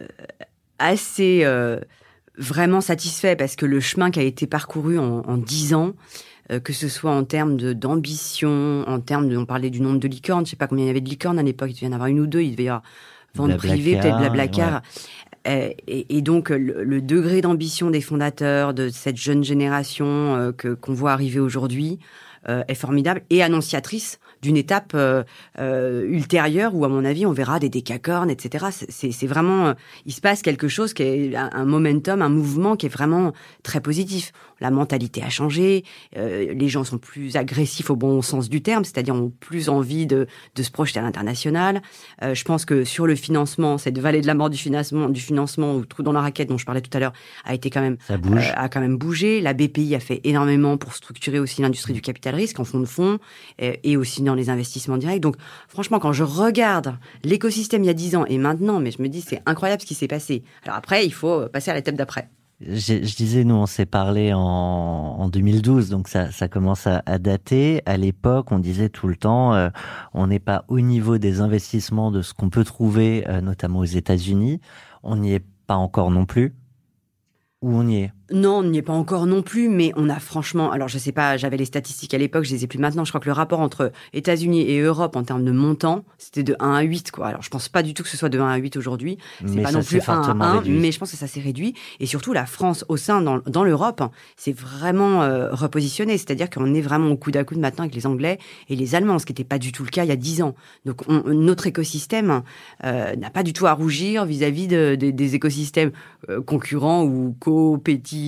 assez euh, vraiment satisfait parce que le chemin qui a été parcouru en, en dix ans, euh, que ce soit en termes de, d'ambition, en termes de, on parlait du nombre de licornes, je sais pas combien il y avait de licornes à l'époque, il devait y en avoir une ou deux, il devait y avoir vente privée, peut-être Blablacar. Ouais. Et, et donc, le, le degré d'ambition des fondateurs, de cette jeune génération euh, que, qu'on voit arriver aujourd'hui, euh, est formidable et annonciatrice d'une étape euh, euh, ultérieure où, à mon avis, on verra des décacornes, et cetera. C'est, c'est vraiment... Euh, il se passe quelque chose qui est un, un momentum, un mouvement qui est vraiment très positif. La mentalité a changé, euh, les gens sont plus agressifs au bon sens du terme, c'est-à-dire ont plus envie de, de se projeter à l'international. Euh, je pense que sur le financement, cette vallée de la mort du financement, du financement ou trou dans la raquette dont je parlais tout à l'heure, a été quand même... Ça bouge. Euh, a quand même bougé. La B P I a fait énormément pour structurer aussi l'industrie du capital risque en fonds de fonds euh, et aussi dans les investissements directs. Donc, franchement, quand je regarde l'écosystème il y a dix ans et maintenant, mais je me dis, c'est incroyable ce qui s'est passé. Alors après, il faut passer à l'étape d'après. Je, je disais, nous, on s'est parlé en, en deux mille douze, donc ça, ça commence à, à dater. À l'époque, on disait tout le temps, euh, on n'est pas au niveau des investissements de ce qu'on peut trouver, euh, notamment aux États-Unis. On n'y est pas encore non plus. Ou on y est ? Non, on n'y est pas encore non plus, mais on a franchement... Alors, je sais pas, j'avais les statistiques à l'époque, je les ai plus maintenant. Je crois que le rapport entre États-Unis et Europe en termes de montant, c'était de un à huit, quoi. Alors, je pense pas du tout que ce soit de un à huit aujourd'hui. C'est mais pas non plus un à un, réduit. Mais je pense que ça s'est réduit. Et surtout, la France, au sein, dans, dans l'Europe, c'est vraiment euh, repositionné. C'est-à-dire qu'on est vraiment au coude à coude maintenant avec les Anglais et les Allemands, ce qui n'était pas du tout le cas il y a dix ans. Donc, on, notre écosystème euh, n'a pas du tout à rougir vis-à-vis de, de, des écosystèmes euh, concurrents ou co-pétiteurs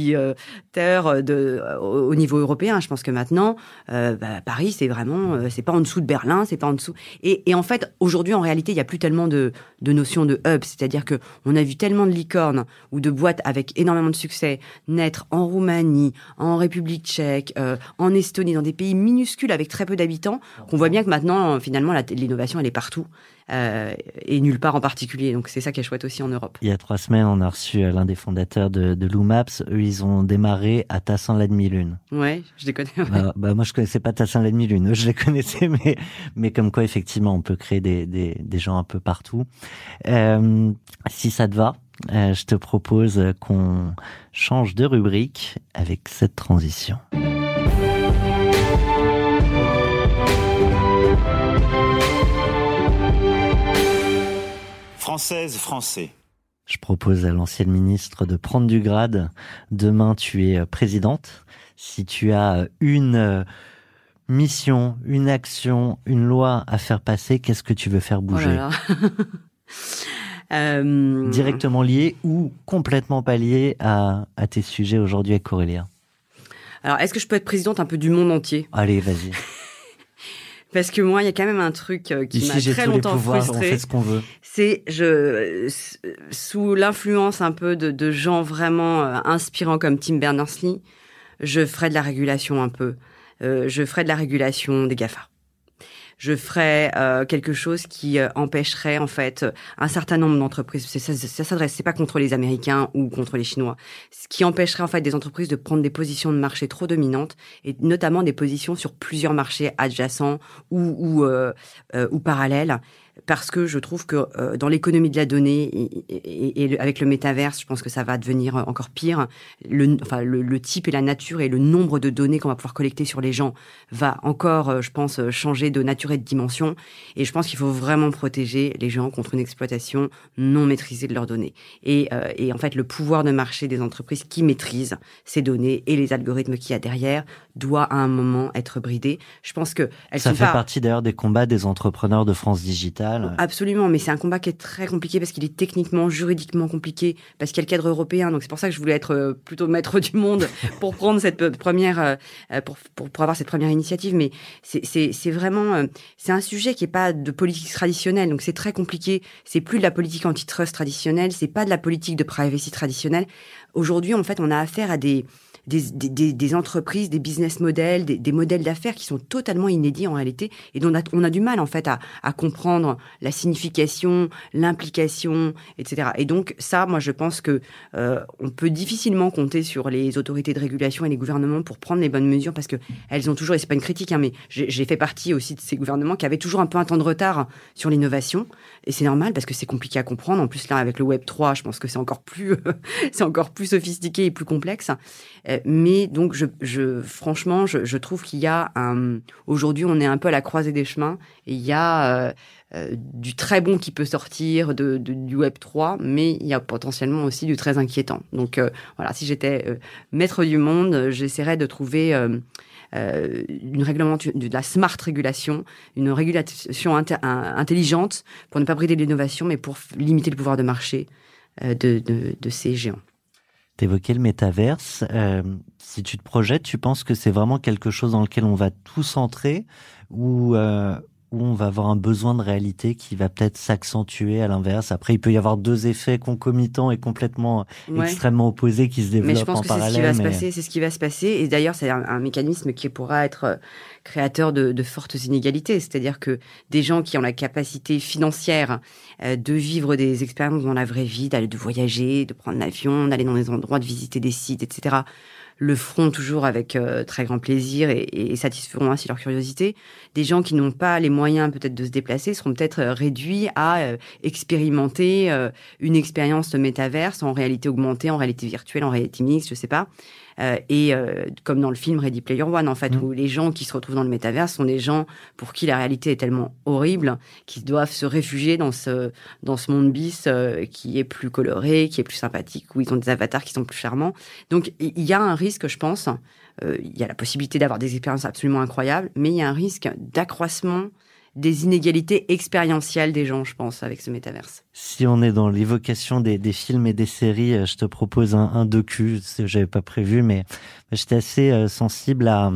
de au niveau européen. Je pense que maintenant, euh, bah, Paris, c'est vraiment, euh, c'est pas en dessous de Berlin, c'est pas en dessous. Et, et en fait, aujourd'hui, en réalité, il y a plus tellement de, de notions de hub. C'est-à-dire que on a vu tellement de licornes ou de boîtes avec énormément de succès naître en Roumanie, en République tchèque, euh, en Estonie, dans des pays minuscules avec très peu d'habitants, qu'on voit bien que maintenant, finalement, la, l'innovation, elle est partout. Euh, et nulle part en particulier. Donc, c'est ça qui est chouette aussi en Europe. Il y a trois semaines, on a reçu l'un des fondateurs de, de Loomaps. Eux, ils ont démarré à Tassin la demi-lune. Ouais, je les connais. Ouais. Bah, bah, moi, je connaissais pas Tassin la demi-lune. Eux, je les connaissais, mais, mais comme quoi, effectivement, on peut créer des, des, des gens un peu partout. Euh, si ça te va, euh, je te propose qu'on change de rubrique avec cette transition. Française, Français. Je propose à l'ancienne ministre de prendre du grade. Demain, tu es présidente. Si tu as une mission, une action, une loi à faire passer, qu'est-ce que tu veux faire bouger ? Oh là là. euh... Directement lié ou complètement pas lié à, à tes sujets aujourd'hui avec Aurélia ? Alors, est-ce que je peux être présidente un peu du monde entier ? Allez, vas-y. Parce que moi, il y a quand même un truc qui Ici, m'a j'ai très tous longtemps les pouvoirs, frustrée. On fait ce qu'on veut. C'est, je, sous l'influence un peu de, de gens vraiment inspirants comme Tim Berners-Lee, je ferai de la régulation un peu. Euh, je ferai de la régulation des GAFA. je ferais euh, quelque chose qui euh, empêcherait en fait un certain nombre d'entreprises. C'est, ça, ça s'adresse, c'est pas contre les Américains ou contre les Chinois. Ce qui empêcherait en fait des entreprises de prendre des positions de marché trop dominantes et notamment des positions sur plusieurs marchés adjacents ou ou, euh, euh, ou parallèles. Parce que je trouve que euh, dans l'économie de la donnée et, et, et le, avec le métaverse, je pense que ça va devenir encore pire. Le, enfin, le, le type et la nature et le nombre de données qu'on va pouvoir collecter sur les gens va encore, euh, je pense, changer de nature et de dimension. Et je pense qu'il faut vraiment protéger les gens contre une exploitation non maîtrisée de leurs données. Et, euh, et en fait, le pouvoir de marché des entreprises qui maîtrisent ces données et les algorithmes qu'il y a derrière doit à un moment être bridé. Je pense que elles ça sont fait pas... partie d'ailleurs des combats des entrepreneurs de France Digital. Absolument, mais c'est un combat qui est très compliqué parce qu'il est techniquement, juridiquement compliqué, parce qu'il y a le cadre européen. Donc c'est pour ça que je voulais être plutôt maître du monde pour prendre cette première, pour, pour, pour avoir cette première initiative. Mais c'est, c'est, c'est vraiment, c'est un sujet qui est pas de politique traditionnelle. Donc c'est très compliqué. C'est plus de la politique antitrust traditionnelle. C'est pas de la politique de privacy traditionnelle. Aujourd'hui, en fait, on a affaire à des Des, des, des entreprises, des business models, des, des modèles d'affaires qui sont totalement inédits en réalité et dont on a, on a du mal en fait à, à comprendre la signification, l'implication, et cetera. Et donc ça, moi je pense que euh, on peut difficilement compter sur les autorités de régulation et les gouvernements pour prendre les bonnes mesures parce que elles ont toujours, et c'est pas une critique, hein, mais j'ai, j'ai fait partie aussi de ces gouvernements qui avaient toujours un peu un temps de retard sur l'innovation et c'est normal parce que c'est compliqué à comprendre. En plus là avec le Web trois, je pense que c'est encore plus, c'est encore plus sophistiqué et plus complexe. Mais donc, je, je, franchement, je, je trouve qu'il y a un... Aujourd'hui, on est un peu à la croisée des chemins. Et il y a euh, euh, du très bon qui peut sortir de, de, du Web trois, mais il y a potentiellement aussi du très inquiétant. Donc, euh, voilà, si j'étais euh, maître du monde, j'essaierais de trouver euh, euh, une réglementation, de la smart régulation, une régulation inter, un, intelligente pour ne pas brider l'innovation, mais pour limiter le pouvoir de marché euh, de, de, de ces géants. T'évoquais le métaverse. Euh, si tu te projettes, tu penses que c'est vraiment quelque chose dans lequel on va tous entrer ou euh, où on va avoir un besoin de réalité qui va peut-être s'accentuer à l'inverse. Après, il peut y avoir deux effets concomitants et complètement ouais. extrêmement opposés qui se développent en parallèle. Mais je pense que c'est ce qui va se passer. C'est ce qui va se passer. Et d'ailleurs, c'est un, un mécanisme qui pourra être créateur de, de fortes inégalités. C'est-à-dire que des gens qui ont la capacité financière euh, de vivre des expériences dans la vraie vie, d'aller de voyager, de prendre l'avion, d'aller dans des endroits, de visiter des sites, et cetera, le feront toujours avec euh, très grand plaisir et, et satisferont ainsi leur curiosité. Des gens qui n'ont pas les moyens peut-être de se déplacer seront peut-être euh, réduits à euh, expérimenter euh, une expérience de métaverse en réalité augmentée, en réalité virtuelle, en réalité mixte, je sais pas. Euh, et euh, comme dans le film Ready Player One, en fait, mmh. où les gens qui se retrouvent dans le métaverse sont des gens pour qui la réalité est tellement horrible qu'ils doivent se réfugier dans ce dans ce monde bis euh, qui est plus coloré, qui est plus sympathique, où ils ont des avatars qui sont plus charmants. Donc il y a un risque, je pense. Euh, il y a la possibilité d'avoir des expériences absolument incroyables, mais il y a un risque d'accroissement des inégalités expérientielles des gens, je pense, avec ce métaverse. Si on est dans l'évocation des, des films et des séries, je te propose un, un docu, ce que j'avais pas prévu, mais j'étais assez euh, sensible à,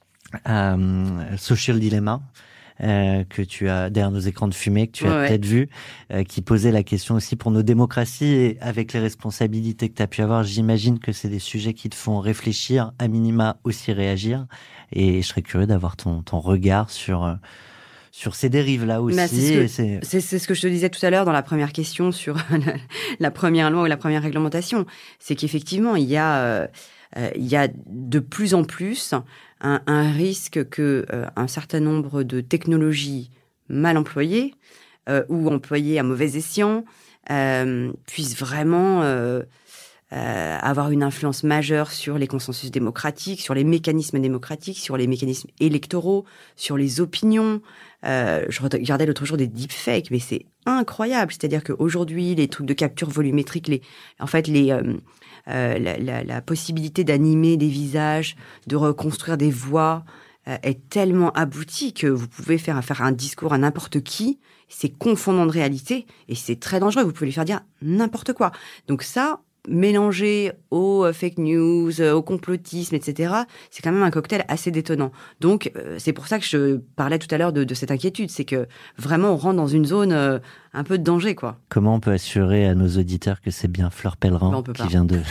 à euh, Social Dilemma, euh, que tu as derrière nos écrans de fumée, que tu as ouais, peut-être ouais. vu, euh, qui posait la question aussi pour nos démocraties et avec les responsabilités que tu as pu avoir. J'imagine que c'est des sujets qui te font réfléchir, à minima aussi réagir, et je serais curieux d'avoir ton, ton regard sur... Euh, sur ces dérives-là aussi. Bah, c'est, ce que, c'est... C'est, c'est ce que je te disais tout à l'heure dans la première question sur la, la première loi ou la première réglementation. C'est qu'effectivement, il y a, euh, il y a de plus en plus un, un risque que euh, un certain nombre de technologies mal employées euh, ou employées à mauvais escient euh, puissent vraiment... Euh, Euh, avoir une influence majeure sur les consensus démocratiques, sur les mécanismes démocratiques, sur les mécanismes électoraux, sur les opinions. Euh, je regardais l'autre jour des deepfakes, mais c'est incroyable. C'est-à-dire qu'aujourd'hui, les trucs de capture volumétrique, les, en fait, les, euh, euh, la, la, la possibilité d'animer des visages, de reconstruire des voix euh, est tellement aboutie que vous pouvez faire, faire un discours à n'importe qui. C'est confondant de réalité et c'est très dangereux. Vous pouvez lui faire dire n'importe quoi. Donc ça, mélangé aux fake news, au complotisme, et cetera, c'est quand même un cocktail assez détonnant. Donc, euh, c'est pour ça que je parlais tout à l'heure de, de cette inquiétude. C'est que vraiment, on rentre dans une zone euh, un peu de danger, quoi. Comment on peut assurer à nos auditeurs que c'est bien Fleur Pellerin ben, on peut qui pas. vient de...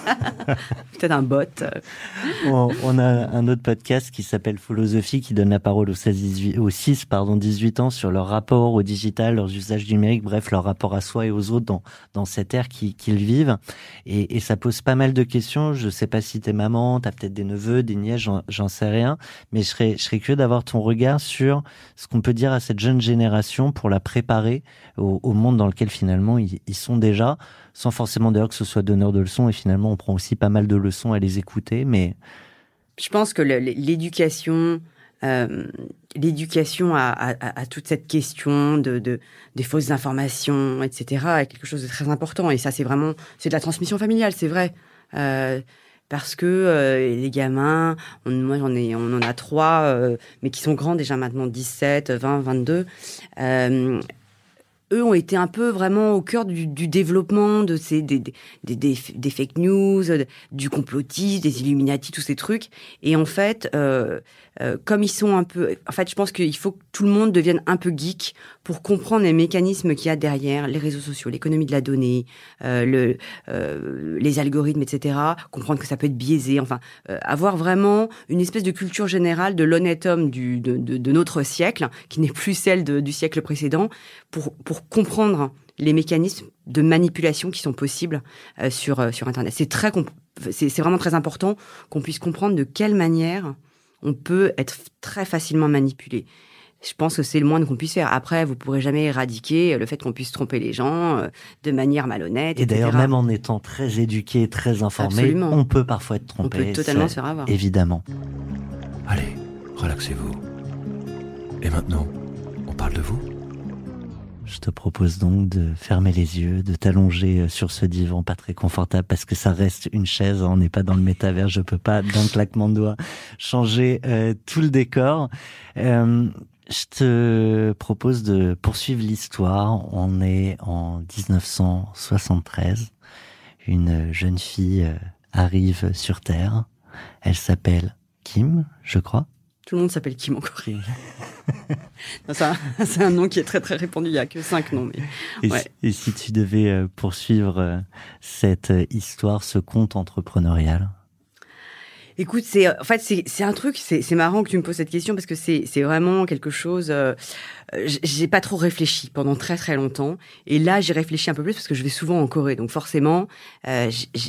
Peut-être un bot. on, on a un autre podcast qui s'appelle Philosophie qui donne la parole aux seize dix-huit, aux six pardon, dix-huit ans sur leur rapport au digital, leurs usages numériques, bref, leur rapport à soi et aux autres dans, dans cette ère qu'ils, qu'ils vivent. Et, et ça pose pas mal de questions. Je sais pas si t'es maman, t'as peut-être des neveux, des nièces, j'en, j'en sais rien. Mais je serais, je serais curieux d'avoir ton regard sur ce qu'on peut dire à cette jeune génération pour la préparer au, au monde dans lequel finalement ils, ils sont déjà, sans forcément d'ailleurs que ce soit donneur de leçons. Et finalement, on prend aussi pas mal de leçons à les écouter. Mais je pense que le, l'éducation, euh, l'éducation à, à, à toute cette question de, de des fausses informations, et cetera, est quelque chose de très important. Et ça, c'est vraiment, c'est de la transmission familiale, c'est vrai. Euh, parce que euh, les gamins, on, moi j'en ai, on en a trois, euh, mais qui sont grands déjà maintenant, dix-sept, vingt, vingt-deux. Euh, eux ont été un peu vraiment au cœur du, du développement de ces des, des, des, des fake news, du complotisme, des Illuminati, tous ces trucs. Et en fait, euh, euh, comme ils sont un peu... En fait, je pense qu'il faut que tout le monde devienne un peu geek pour comprendre les mécanismes qu'il y a derrière les réseaux sociaux, l'économie de la donnée, euh, le, euh, les algorithmes, et cetera. Comprendre que ça peut être biaisé. Enfin, euh, avoir vraiment une espèce de culture générale de l'honnête homme du, de, de, de notre siècle, qui n'est plus celle de, du siècle précédent, pour, pour comprendre les mécanismes de manipulation qui sont possibles euh, sur, euh, sur Internet. C'est, très comp- c'est, c'est vraiment très important qu'on puisse comprendre de quelle manière on peut être très facilement manipulé. Je pense que c'est le moins qu'on puisse faire. Après, vous ne pourrez jamais éradiquer le fait qu'on puisse tromper les gens euh, de manière malhonnête, et et cetera. d'ailleurs, même en étant très éduqué, très informé, Absolument. On peut parfois être trompé. On peut totalement se faire avoir. Évidemment. Allez, relaxez-vous. Et maintenant, on parle de vous ? Je te propose donc de fermer les yeux, de t'allonger sur ce divan pas très confortable parce que ça reste une chaise, on n'est pas dans le métavers, je peux pas d'un claquement de doigts changer euh, tout le décor. Euh, je te propose de poursuivre l'histoire. On est en dix-neuf cent soixante-treize. Une jeune fille euh, arrive sur Terre. Elle s'appelle Kim, je crois. Tout le monde s'appelle Kim en Corée. Non, c'est, un, c'est un nom qui est très très répandu, il n'y a que cinq noms. Mais... Et, ouais. si, et si tu devais euh, poursuivre euh, cette euh, histoire, ce conte entrepreneurial ? Écoute, c'est en fait c'est c'est un truc, c'est c'est marrant que tu me poses cette question parce que c'est c'est vraiment quelque chose. Euh, j'ai pas trop réfléchi pendant très très longtemps et là j'ai réfléchi un peu plus parce que je vais souvent en Corée, donc forcément euh,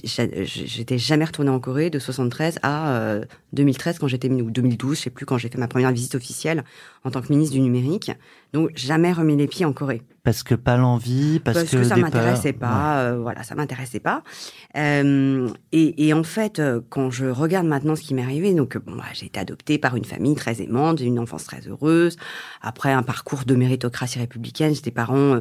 j'étais jamais retournée en Corée de soixante-treize à euh, deux mille treize quand j'étais ou deux mille douze, je sais plus, quand j'ai fait ma première visite officielle en tant que ministre du numérique. Donc jamais remis les pieds en Corée. Parce que pas l'envie, parce, parce que, que ça des m'intéressait peurs. pas, ouais. euh, voilà, ça m'intéressait pas. Euh, et, et en fait, euh, quand je regarde maintenant ce qui m'est arrivé, donc bon, bah, j'ai été adoptée par une famille très aimante, j'ai eu une enfance très heureuse. Après un parcours de méritocratie républicaine, j'étais parents.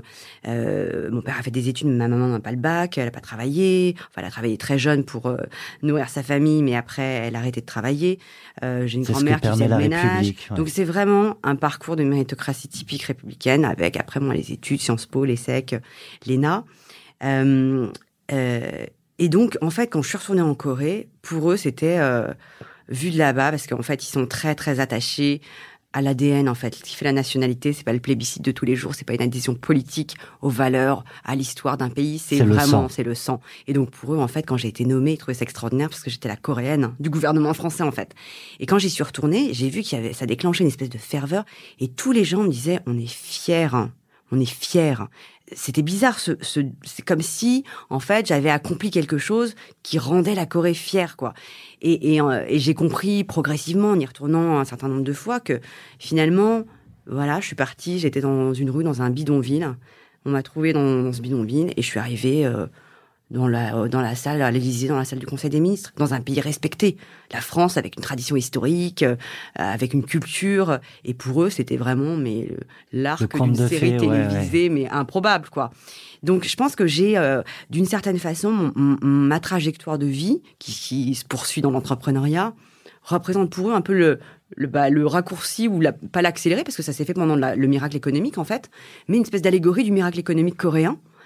Euh, mon père a fait des études, mais ma maman n'a pas le bac, elle a pas travaillé. Enfin, elle a travaillé très jeune pour euh, nourrir sa famille, mais après, elle a arrêté de travailler. Euh, j'ai une c'est grand-mère ce que qui faisait le ménage. République, ouais. Donc c'est vraiment un parcours de méritocratie typique républicaine, avec après moi les études, Sciences Po, l'ESSEC, l'E N A. Euh, euh, et donc, en fait, quand je suis retournée en Corée, pour eux, c'était euh, vu de là-bas, parce qu'en fait, ils sont très, très attachés à l'A D N, en fait. Ce qui fait la nationalité, c'est pas le plébiscite de tous les jours, c'est pas une adhésion politique aux valeurs, à l'histoire d'un pays, c'est, c'est vraiment, le c'est le sang. Et donc, pour eux, en fait, quand j'ai été nommée, ils trouvaient ça extraordinaire parce que j'étais la coréenne du gouvernement français, en fait. Et quand j'y suis retournée, j'ai vu qu'il y avait, ça déclenchait une espèce de ferveur, et tous les gens me disaient, on est fiers, hein. On est fiers. C'était bizarre, ce, ce, c'est comme si, en fait, j'avais accompli quelque chose qui rendait la Corée fière, quoi. Et, et, et j'ai compris progressivement, en y retournant un certain nombre de fois, que finalement, voilà, je suis partie, j'étais dans une rue, dans un bidonville. On m'a trouvée dans, dans ce bidonville et je suis arrivée euh, dans la, dans la salle, à l'Élysée, dans la salle du Conseil des ministres, dans un pays respecté. La France, avec une tradition historique, euh, avec une culture. Et pour eux, c'était vraiment mais, l'arc d'une série fée, télévisée, ouais, ouais. mais improbable, quoi. Donc, je pense que j'ai, euh, d'une certaine façon, mon, mon, ma trajectoire de vie, qui, qui se poursuit dans l'entrepreneuriat, représente pour eux un peu le, le, bah, le raccourci, ou la, pas l'accéléré, parce que ça s'est fait pendant la, le miracle économique, en fait, mais une espèce d'allégorie du miracle économique coréen,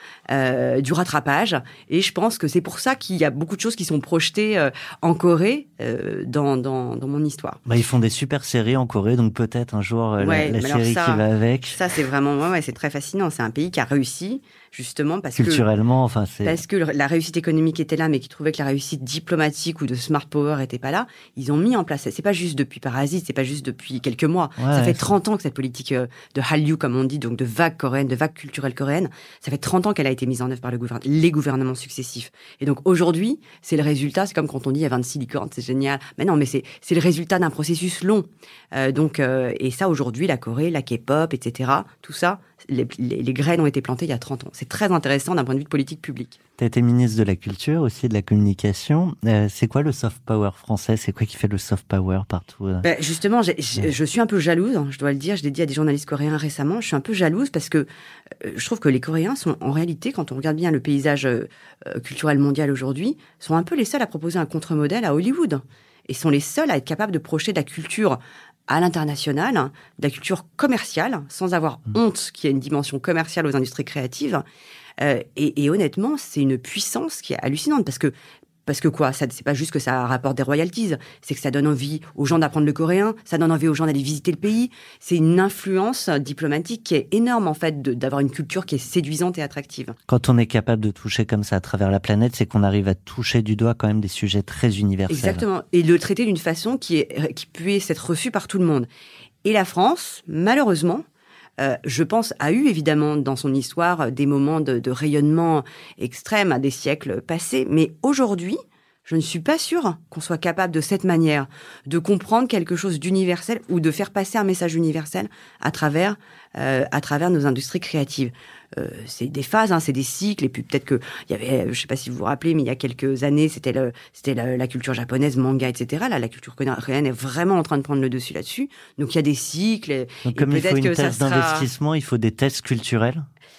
euh, du rattrapage. Et je pense que c'est pour ça qu'il y a beaucoup de choses qui sont projetées euh, en Corée euh, dans, dans, dans mon histoire. Bah, ils font des super séries en Corée, donc peut-être un jour euh, ouais, la, la série ça, qui va avec. Ça, c'est vraiment, ouais, ouais, c'est très fascinant. C'est un pays qui a réussi, justement, parce culturellement, que, enfin, c'est... parce que la réussite économique était là, mais qui trouvait que la réussite diplomatique ou de smart power était pas là. Ils ont mis en place. C'est pas juste depuis Parasite, c'est pas juste depuis quelques mois. Ouais, ça fait ouais, trente ans que cette politique de Hallyu, comme on dit, donc de vague coréenne, de vague culturelle coréenne, ça fait trente ans qu'elle a été mise en œuvre par le gouvernement, les gouvernements successifs. Et donc aujourd'hui, c'est le résultat. C'est comme quand on dit il y a vingt-six licornes, c'est génial. Mais non, mais c'est c'est le résultat d'un processus long. Euh, donc euh, et ça aujourd'hui, la Corée, la K-pop, et cetera. Tout ça, les, les, les graines ont été plantées il y a trente ans. C'est très intéressant d'un point de vue de politique publique. Tu as été ministre de la Culture, aussi de la Communication. Euh, c'est quoi le soft power français? C'est quoi qui fait le soft power partout? euh ben Justement, j'ai, j'ai, je suis un peu jalouse, hein, je dois le dire. Je l'ai dit à des journalistes coréens récemment. Je suis un peu jalouse parce que euh, je trouve que les Coréens sont, en réalité, quand on regarde bien le paysage euh, culturel mondial aujourd'hui, sont un peu les seuls à proposer un contre-modèle à Hollywood. Et sont les seuls à être capables de projeter de la culture à l'international, hein, de la culture commerciale, sans avoir mmh. honte qu'il y ait une dimension commerciale aux industries créatives. Euh, et, et honnêtement, c'est une puissance qui est hallucinante parce que parce que quoi, ça, c'est pas juste que ça rapporte des royalties, c'est que ça donne envie aux gens d'apprendre le coréen, ça donne envie aux gens d'aller visiter le pays. C'est une influence diplomatique qui est énorme en fait, de, d'avoir une culture qui est séduisante et attractive. Quand on est capable de toucher comme ça à travers la planète, c'est qu'on arrive à toucher du doigt quand même des sujets très universels. Exactement, et le traiter d'une façon qui est qui puisse être reçue par tout le monde. Et la France, malheureusement. Euh, je pense, a eu évidemment dans son histoire des moments de, de rayonnement extrême à des siècles passés. Mais aujourd'hui, je ne suis pas sûre qu'on soit capable de cette manière de comprendre quelque chose d'universel ou de faire passer un message universel à travers, euh, à travers nos industries créatives. Euh, c'est des phases, hein, c'est des cycles. Et puis peut-être que il y avait, je ne sais pas si vous vous rappelez, mais il y a quelques années, c'était, le, c'était la, la culture japonaise, manga, et cetera. Là, la culture coréenne est vraiment en train de prendre le dessus là-dessus. Donc il y a des cycles. Et, Donc et comme il faut une que thèse ça sera... d'investissement, il faut des thèses culturelles.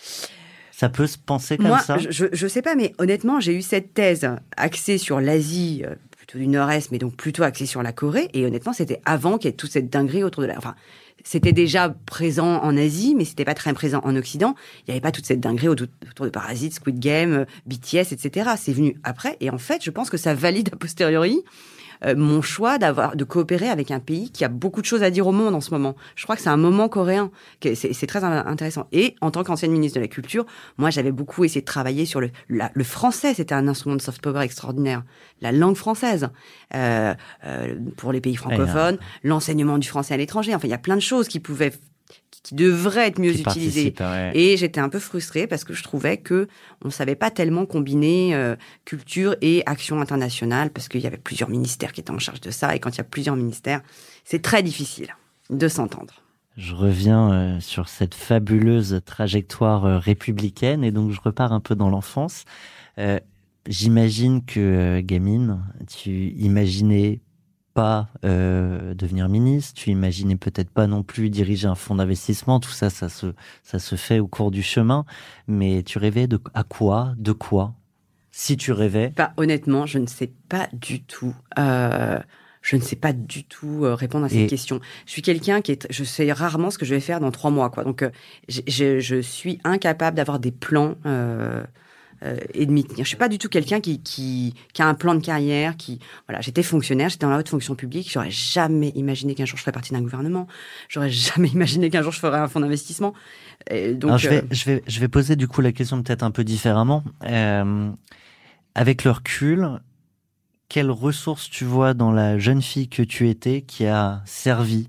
Ça peut se penser comme Moi, ça? je, je sais pas, mais honnêtement, j'ai eu cette thèse axée sur l'Asie, euh, plutôt du Nord-Est, mais donc plutôt axée sur la Corée. Et honnêtement, c'était avant qu'il y ait toute cette dinguerie autour de la... Enfin, c'était déjà présent en Asie, mais c'était pas très présent en Occident. Il y avait pas toute cette dinguerie autour, autour de Parasite, Squid Game, B T S, et cetera. C'est venu après. Et en fait, je pense que ça valide a posteriori Euh, mon choix d'avoir de coopérer avec un pays qui a beaucoup de choses à dire au monde en ce moment. Je crois que c'est un moment coréen, que c'est, c'est très intéressant. Et en tant qu'ancienne ministre de la Culture, moi j'avais beaucoup essayé de travailler sur le, la, le français. C'était un instrument de soft power extraordinaire. La langue française euh, euh, pour les pays francophones, ouais, l'enseignement du français à l'étranger. Enfin, il y a plein de choses qui pouvaient qui devraient être mieux qui utilisées. Ouais. Et j'étais un peu frustrée parce que je trouvais que on savait pas tellement combiner euh, culture et action internationale parce qu'il y avait plusieurs ministères qui étaient en charge de ça. Et quand il y a plusieurs ministères, c'est très difficile de s'entendre. Je reviens euh, sur cette fabuleuse trajectoire euh, républicaine et donc je repars un peu dans l'enfance. Euh, j'imagine que, euh, gamine, tu imaginais pas euh, devenir ministre, tu imaginais peut-être pas non plus diriger un fonds d'investissement, tout ça, ça se, ça se fait au cours du chemin, mais tu rêvais de, à quoi, de quoi, si tu rêvais? Bah, honnêtement, je ne sais pas du tout. Euh, je ne sais pas du tout euh, répondre à cette Et... question. Je suis quelqu'un qui est, je sais rarement ce que je vais faire dans trois mois, quoi. Donc, euh, je, je, je suis incapable d'avoir des plans. Euh, Euh, et de m'y tenir. Je suis pas du tout quelqu'un qui, qui, qui a un plan de carrière, qui, voilà, j'étais fonctionnaire, j'étais dans la haute fonction publique, j'aurais jamais imaginé qu'un jour je ferais partie d'un gouvernement, j'aurais jamais imaginé qu'un jour je ferais un fonds d'investissement. Et donc, Alors, je vais, euh... je vais, je vais poser du coup la question peut-être un peu différemment. Euh, avec le recul, quelles ressources tu vois dans la jeune fille que tu étais qui a servi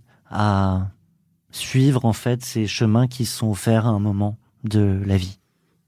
à suivre en fait ces chemins qui sont offerts à un moment de la vie?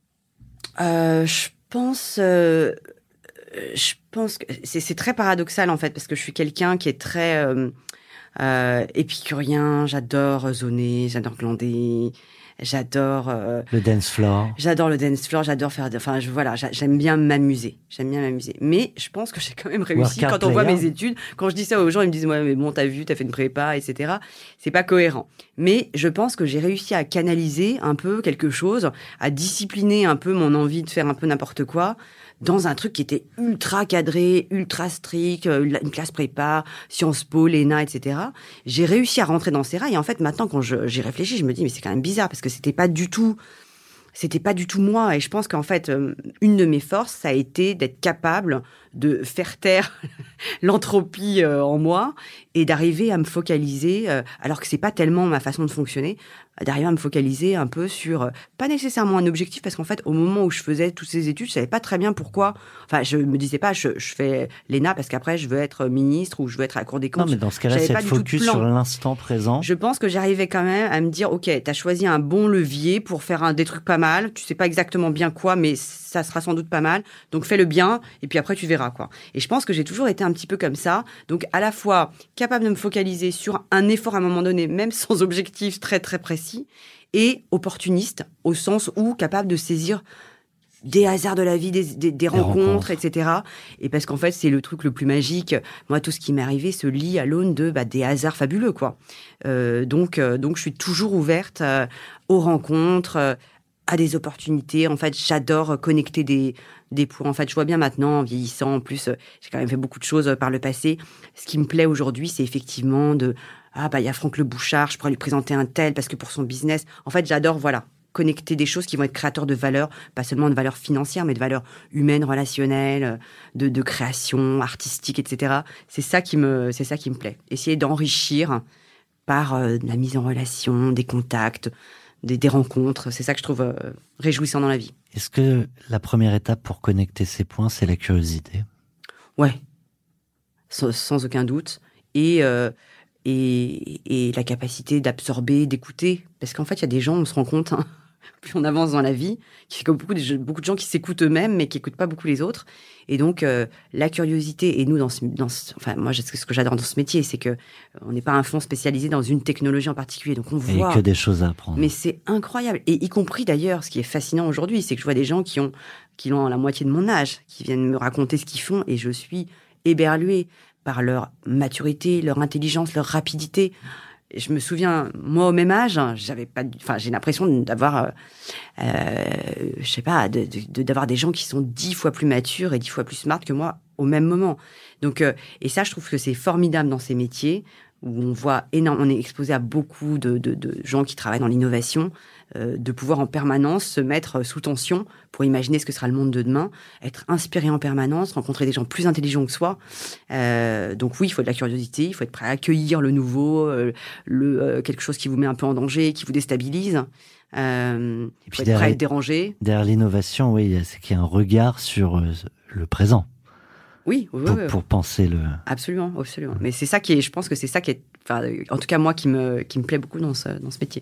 Euh, je pense, euh, je pense que c'est, c'est très paradoxal en fait parce que je suis quelqu'un qui est très euh, euh, épicurien. J'adore zoner, j'adore glander, j'adore euh, le dance floor. J'adore le dance floor, j'adore faire. Enfin, je, voilà, j'aime bien m'amuser. J'aime bien m'amuser. Mais je pense que j'ai quand même réussi quand on voit mes études. Quand je dis ça aux gens, ils me disent ouais, mais bon, t'as vu, t'as fait une prépa, et cetera. C'est pas cohérent. Mais je pense que j'ai réussi à canaliser un peu quelque chose, à discipliner un peu mon envie de faire un peu n'importe quoi dans un truc qui était ultra cadré, ultra strict, une classe prépa, Sciences Po, l'E N A, et cetera. J'ai réussi à rentrer dans ces rails. Et en fait, maintenant, quand je, j'y réfléchis, je me dis, mais c'est quand même bizarre parce que c'était pas du tout c'était pas du tout moi. Et je pense qu'en fait, euh, une de mes forces, ça a été d'être capable de faire taire l'entropie euh, en moi et d'arriver à me focaliser, euh, alors que c'est pas tellement ma façon de fonctionner, d'arriver à me focaliser un peu sur, euh, pas nécessairement un objectif, parce qu'en fait, au moment où je faisais toutes ces études, je savais pas très bien pourquoi. Enfin, je me disais pas, je, je fais l'E N A parce qu'après, je veux être ministre ou je veux être à la Cour des comptes. Non, mais dans ce cas-là, c'est être focus sur l'instant présent. Je pense que j'arrivais quand même à me dire, OK, t'as choisi un bon levier pour faire un, des trucs pas mal. Tu sais pas exactement bien quoi, mais ça sera sans doute pas mal. Donc, fais-le bien et puis après, tu verras, quoi. Et je pense que j'ai toujours été un petit peu comme ça. Donc, à la fois capable de me focaliser sur un effort à un moment donné, même sans objectif très, très précis, et opportuniste au sens où capable de saisir des hasards de la vie, des, des, des rencontres, rencontres, et cetera. Et parce qu'en fait, c'est le truc le plus magique. Moi, tout ce qui m'est arrivé se lie à l'aune de bah, des hasards fabuleux, quoi. Euh, donc, euh, donc, je suis toujours ouverte euh, aux rencontres, euh, à des opportunités. En fait, j'adore connecter des des points. En fait, je vois bien maintenant, en vieillissant, en plus, euh, j'ai quand même fait beaucoup de choses euh, par le passé. Ce qui me plaît aujourd'hui, c'est effectivement de ah bah il y a Franck Le Bouchard, je pourrais lui présenter un tel parce que pour son business. En fait, j'adore voilà. connecter des choses qui vont être créateurs de valeur, pas seulement de valeur financière, mais de valeur humaine, relationnelle, de, de création artistique, et cetera. C'est ça qui me, c'est ça qui me plaît. Essayer d'enrichir par euh, la mise en relation, des contacts, des, des rencontres. C'est ça que je trouve euh, réjouissant dans la vie. Est-ce que la première étape pour connecter ces points, c'est la curiosité ? Ouais, sans, sans aucun doute. Et euh, Et, et la capacité d'absorber, d'écouter. Parce qu'en fait, il y a des gens, on se rend compte, hein, plus on avance dans la vie, qu'il y a comme beaucoup de, beaucoup de gens qui s'écoutent eux-mêmes, mais qui n'écoutent pas beaucoup les autres. Et donc, euh, la curiosité, et nous, dans ce, dans ce, enfin, moi, ce que j'adore dans ce métier, c'est que on n'est pas un fonds spécialisé dans une technologie en particulier. Donc, on voit. Et que des choses à apprendre. Mais c'est incroyable. Et y compris, d'ailleurs, ce qui est fascinant aujourd'hui, c'est que je vois des gens qui ont, qui ont la moitié de mon âge, qui viennent me raconter ce qu'ils font, et je suis éberluée par leur maturité, leur intelligence, leur rapidité. Et je me souviens, moi, au même âge, j'avais pas, enfin, j'ai l'impression d'avoir, euh, je sais pas, de, de, d'avoir des gens qui sont dix fois plus matures et dix fois plus smart que moi au même moment. Donc, euh, et ça, je trouve que c'est formidable dans ces métiers où on voit énorme, on est exposé à beaucoup de, de, de gens qui travaillent dans l'innovation, euh, de pouvoir en permanence se mettre sous tension pour imaginer ce que sera le monde de demain, être inspiré en permanence, rencontrer des gens plus intelligents que soi. Euh, donc oui, il faut de la curiosité, il faut être prêt à accueillir le nouveau, euh, le euh, quelque chose qui vous met un peu en danger, qui vous déstabilise. Euh, il faut être prêt à être dérangé. Derrière l'innovation, oui, c'est qu'il y a un regard sur euh, le présent. Oui, oui, pour, oui, pour penser le. Absolument, absolument. Mais c'est ça qui est, je pense que c'est ça qui est, enfin, en tout cas moi qui me, qui me plaît beaucoup dans ce, dans ce métier.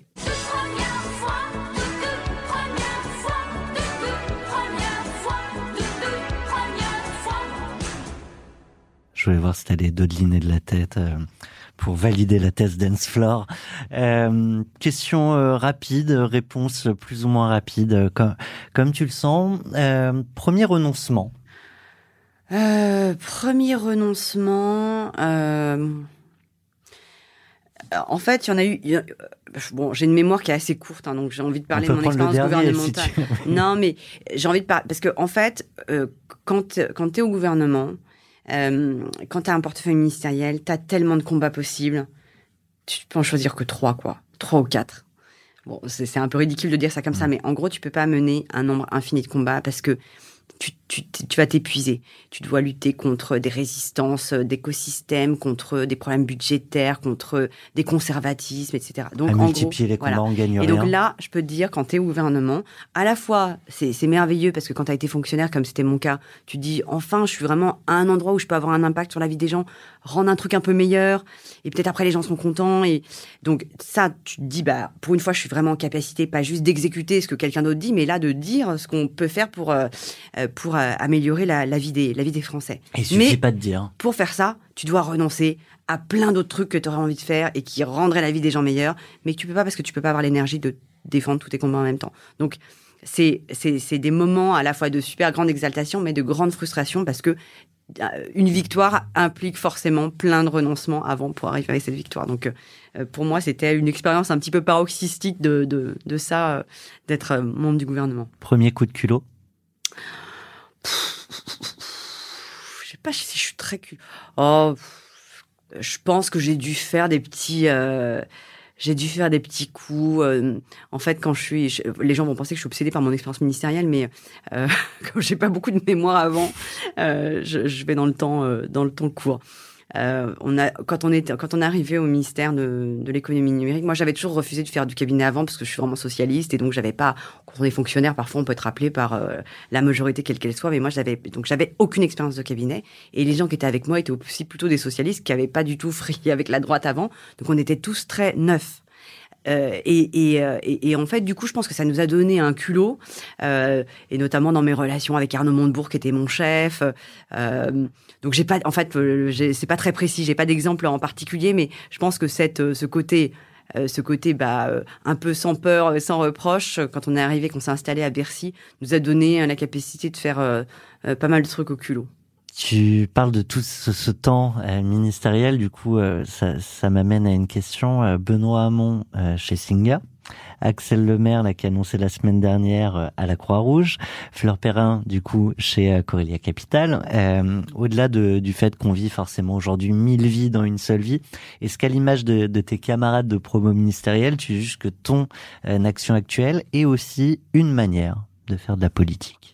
Je voulais voir si tu allais dodeliner de la tête euh, pour valider la thèse Dancefloor. Euh, question euh, rapide, réponse plus ou moins rapide, comme, comme tu le sens. Euh, premier renoncement. Euh, premier renoncement. Euh... En fait, il y en a eu. Il y a... Bon, j'ai une mémoire qui est assez courte, hein, donc j'ai envie de parler de mon expérience gouvernementale. Si tu... Non, mais j'ai envie de parler parce que en fait, euh, quand quand t'es au gouvernement, euh, quand t'as un portefeuille ministériel, t'as tellement de combats possibles. Tu peux en choisir que trois, quoi, trois ou quatre. Bon, c'est, c'est un peu ridicule de dire ça comme ça, mais en gros, tu peux pas mener un nombre infini de combats parce que Tu, tu, tu vas t'épuiser. Tu dois lutter contre des résistances d'écosystèmes, contre des problèmes budgétaires, contre des conservatismes, et cetera. Donc, à en multiplier gros, les combats, voilà. on gagne Et rien. donc là, je peux te dire, quand t'es au gouvernement, à la fois, c'est, c'est merveilleux parce que quand t'as été fonctionnaire, comme c'était mon cas, tu te dis, enfin, je suis vraiment à un endroit où je peux avoir un impact sur la vie des gens, rendre un truc un peu meilleur, et peut-être après les gens sont contents. Et donc ça, tu te dis, bah, pour une fois, je suis vraiment en capacité, pas juste d'exécuter ce que quelqu'un d'autre dit, mais là, de dire ce qu'on peut faire pour euh, pour euh, améliorer la, la vie des la vie des Français. Il suffit mais pas de dire. Pour faire ça, tu dois renoncer à plein d'autres trucs que tu aurais envie de faire et qui rendraient la vie des gens meilleure, mais que tu peux pas parce que tu peux pas avoir l'énergie de défendre tous tes combats en même temps. Donc c'est c'est c'est des moments à la fois de super grande exaltation, mais de grande frustration parce que une victoire implique forcément plein de renoncements avant pour arriver à cette victoire. Donc, euh, pour moi, c'était une expérience un petit peu paroxystique de, de, de ça, euh, d'être euh, membre du gouvernement. Premier coup de culot. Je sais pas si je suis très culot. Oh, je pense que j'ai dû faire des petits, euh, j'ai dû faire des petits coups. Euh, en fait, quand je suis, je, les gens vont penser que je suis obsédée par mon expérience ministérielle, mais euh, comme j'ai pas beaucoup de mémoire avant, euh, je, je vais dans le temps, euh, dans le temps court. Euh, on a, quand on est, quand on est arrivé au ministère de, de l'économie numérique, moi j'avais toujours refusé de faire du cabinet avant parce que je suis vraiment socialiste et donc j'avais pas. Quand on est fonctionnaire, parfois on peut être appelé par euh, la majorité quelle qu'elle soit, mais moi j'avais donc j'avais aucune expérience de cabinet et les gens qui étaient avec moi étaient aussi plutôt des socialistes qui avaient pas du tout frié avec la droite avant, donc on était tous très neufs. Euh, et, et, et, et en fait, du coup, je pense que ça nous a donné un culot, euh, et notamment dans mes relations avec Arnaud Montebourg, qui était mon chef. Euh, donc, j'ai pas, en fait, j'ai, c'est pas très précis, j'ai pas d'exemple en particulier, mais je pense que cette, ce côté, euh, ce côté, bah, un peu sans peur, sans reproche, quand on est arrivé, qu'on s'est installé à Bercy, nous a donné la capacité de faire euh, euh, pas mal de trucs au culot. Tu parles de tout ce, ce temps euh, ministériel, du coup, euh, ça, ça m'amène à une question. Euh, Benoît Hamon euh, chez Singa, Axel Lemaire, là, qui a annoncé la semaine dernière euh, à la Croix-Rouge, Fleur Perrin, du coup, chez euh, Corelia Capital. Euh, au-delà de, du fait qu'on vit forcément aujourd'hui mille vies dans une seule vie, est-ce qu'à l'image de, de tes camarades de promo ministériel, tu juges que ton euh, action actuelle est aussi une manière de faire de la politique?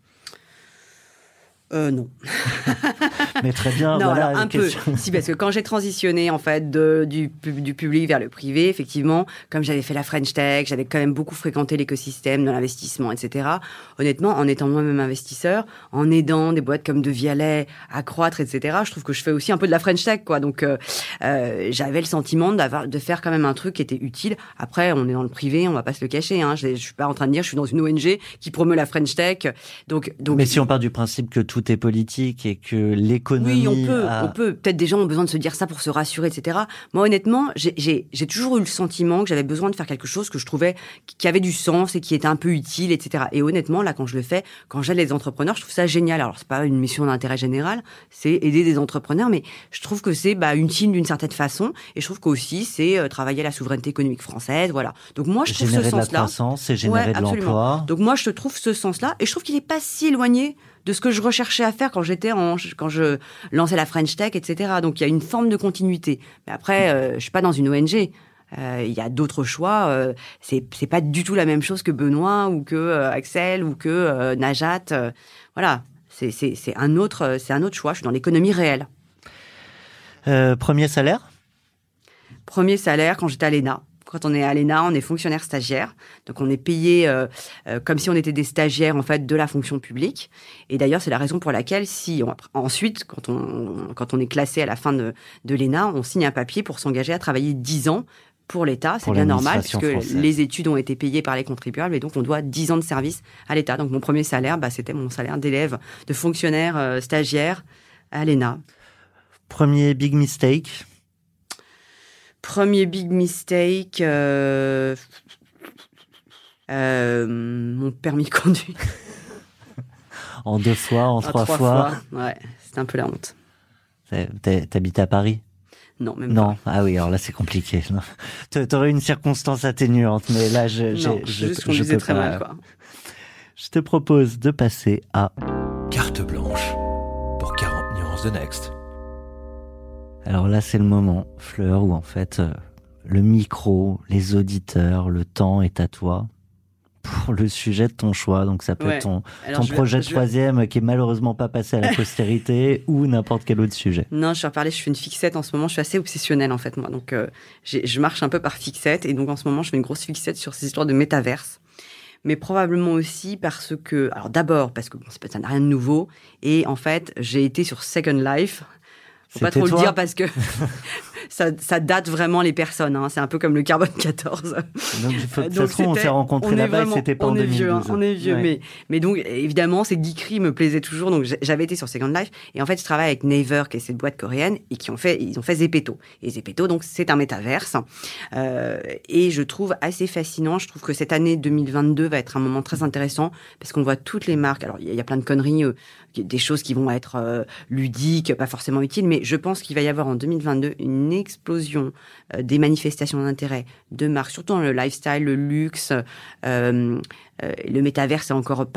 Euh, non. Mais très bien, non, voilà. alors, un question. peu. Si, parce que quand j'ai transitionné, en fait, de, du, du public vers le privé, effectivement, comme j'avais fait la French Tech, j'avais quand même beaucoup fréquenté l'écosystème de l'investissement, et cetera. Honnêtement, en étant moi-même investisseur, en aidant des boîtes comme De Vialet à croître, et cetera, je trouve que je fais aussi un peu de la French Tech, quoi. Donc, euh, euh, j'avais le sentiment d'avoir, de faire quand même un truc qui était utile. Après, on est dans le privé, on va pas se le cacher, hein. Je, je suis pas en train de dire, je suis dans une O N G qui promeut la French Tech. Donc, donc. Mais si on part du principe que tout est politique et que l'économie... Oui, on peut, a... on peut. Peut-être des gens ont besoin de se dire ça pour se rassurer, et cetera. Moi, honnêtement, j'ai, j'ai, j'ai toujours eu le sentiment que j'avais besoin de faire quelque chose que je trouvais qui avait du sens et qui était un peu utile, et cetera. Et honnêtement, là, quand je le fais, quand j'aide les entrepreneurs, je trouve ça génial. Alors, c'est pas une mission d'intérêt général, c'est aider des entrepreneurs, mais je trouve que c'est bah, utile d'une certaine façon. Et je trouve qu'aussi, c'est euh, travailler la souveraineté économique française, voilà. Donc moi, je trouve générer ce de la sens-là. croissance et générer ouais, de absolument. l'emploi. Donc moi, je trouve ce sens-là, et je trouve qu'il est pas si éloigné de ce que je recherchais à faire quand j'étais en, quand je lançais la French Tech, et cetera. Donc, il y a une forme de continuité. Mais après, euh, je suis pas dans une O N G. Euh, il y a d'autres choix. Euh, c'est, c'est pas du tout la même chose que Benoît ou que euh, Axel ou que euh, Najat. Euh, voilà. C'est, c'est, c'est un autre, c'est un autre choix. Je suis dans l'économie réelle. Euh, premier salaire? Premier salaire quand j'étais à l'E N A. Quand on est à l'E N A, on est fonctionnaire stagiaire. Donc, on est payé euh, euh, comme si on était des stagiaires, en fait, de la fonction publique. Et d'ailleurs, c'est la raison pour laquelle, si on, ensuite, quand on, quand on est classé à la fin de, de l'E N A, on signe un papier pour s'engager à travailler dix ans pour l'État. C'est pour bien normal, puisque française. les études ont été payées par les contribuables et donc on doit dix ans de service à l'État. Donc, mon premier salaire, bah, c'était mon salaire d'élève, de fonctionnaire euh, stagiaire à l'E N A. Premier big mistake? Premier big mistake, euh, euh, mon permis de conduire. En deux fois, en, en trois, trois fois. fois. Ouais, c'est un peu la honte. T'habites à Paris? Non, même non. pas. Ah oui, alors là c'est compliqué. T'aurais une circonstance atténuante, mais là je, non, je, juste je, qu'on je disait peux très pas. mal, quoi. Je te propose de passer à carte blanche pour quarante nuances de Next. Alors là, c'est le moment, Fleur, où en fait, euh, le micro, les auditeurs, le temps est à toi pour le sujet de ton choix. Donc ça peut ouais. être ton, Alors, ton projet vais, de troisième vais... qui est malheureusement pas passé à la postérité ou n'importe quel autre sujet. Non, je vais reparler, je fais une fixette en ce moment. Je suis assez obsessionnelle en fait, moi. Donc euh, j'ai, je marche un peu par fixette. Et donc en ce moment, je fais une grosse fixette sur ces histoires de métaverse. Mais probablement aussi parce que... Alors d'abord, parce que bon, ça n'a rien de nouveau. Et en fait, j'ai été sur Second Life... Faut C'était pas trop toi le dire parce que ça, ça date vraiment les personnes. Hein. C'est un peu comme le carbone quatorze. Donc, de toute façon, on s'est rencontrés là-bas vraiment, et c'était pas en deux mille douze. Vieux, hein, on est vieux, ouais. mais, mais donc, évidemment, ces geekeries me plaisaient toujours. Donc, j'avais été sur Second Life. Et en fait, je travaille avec Naver, qui est cette boîte coréenne, et qui ont fait, ils ont fait Zepeto. Et Zepeto, donc, c'est un métaverse. Euh, et je trouve assez fascinant. Je trouve que cette année deux mille vingt-deux va être un moment très intéressant parce qu'on voit toutes les marques. Alors, il y a plein de conneries, euh, des choses qui vont être euh, ludiques, pas forcément utiles, mais je pense qu'il va y avoir en deux mille vingt-deux une explosion euh, des manifestations d'intérêt de marques, surtout dans le lifestyle, le luxe, euh, euh, le métavers, c'est encore pas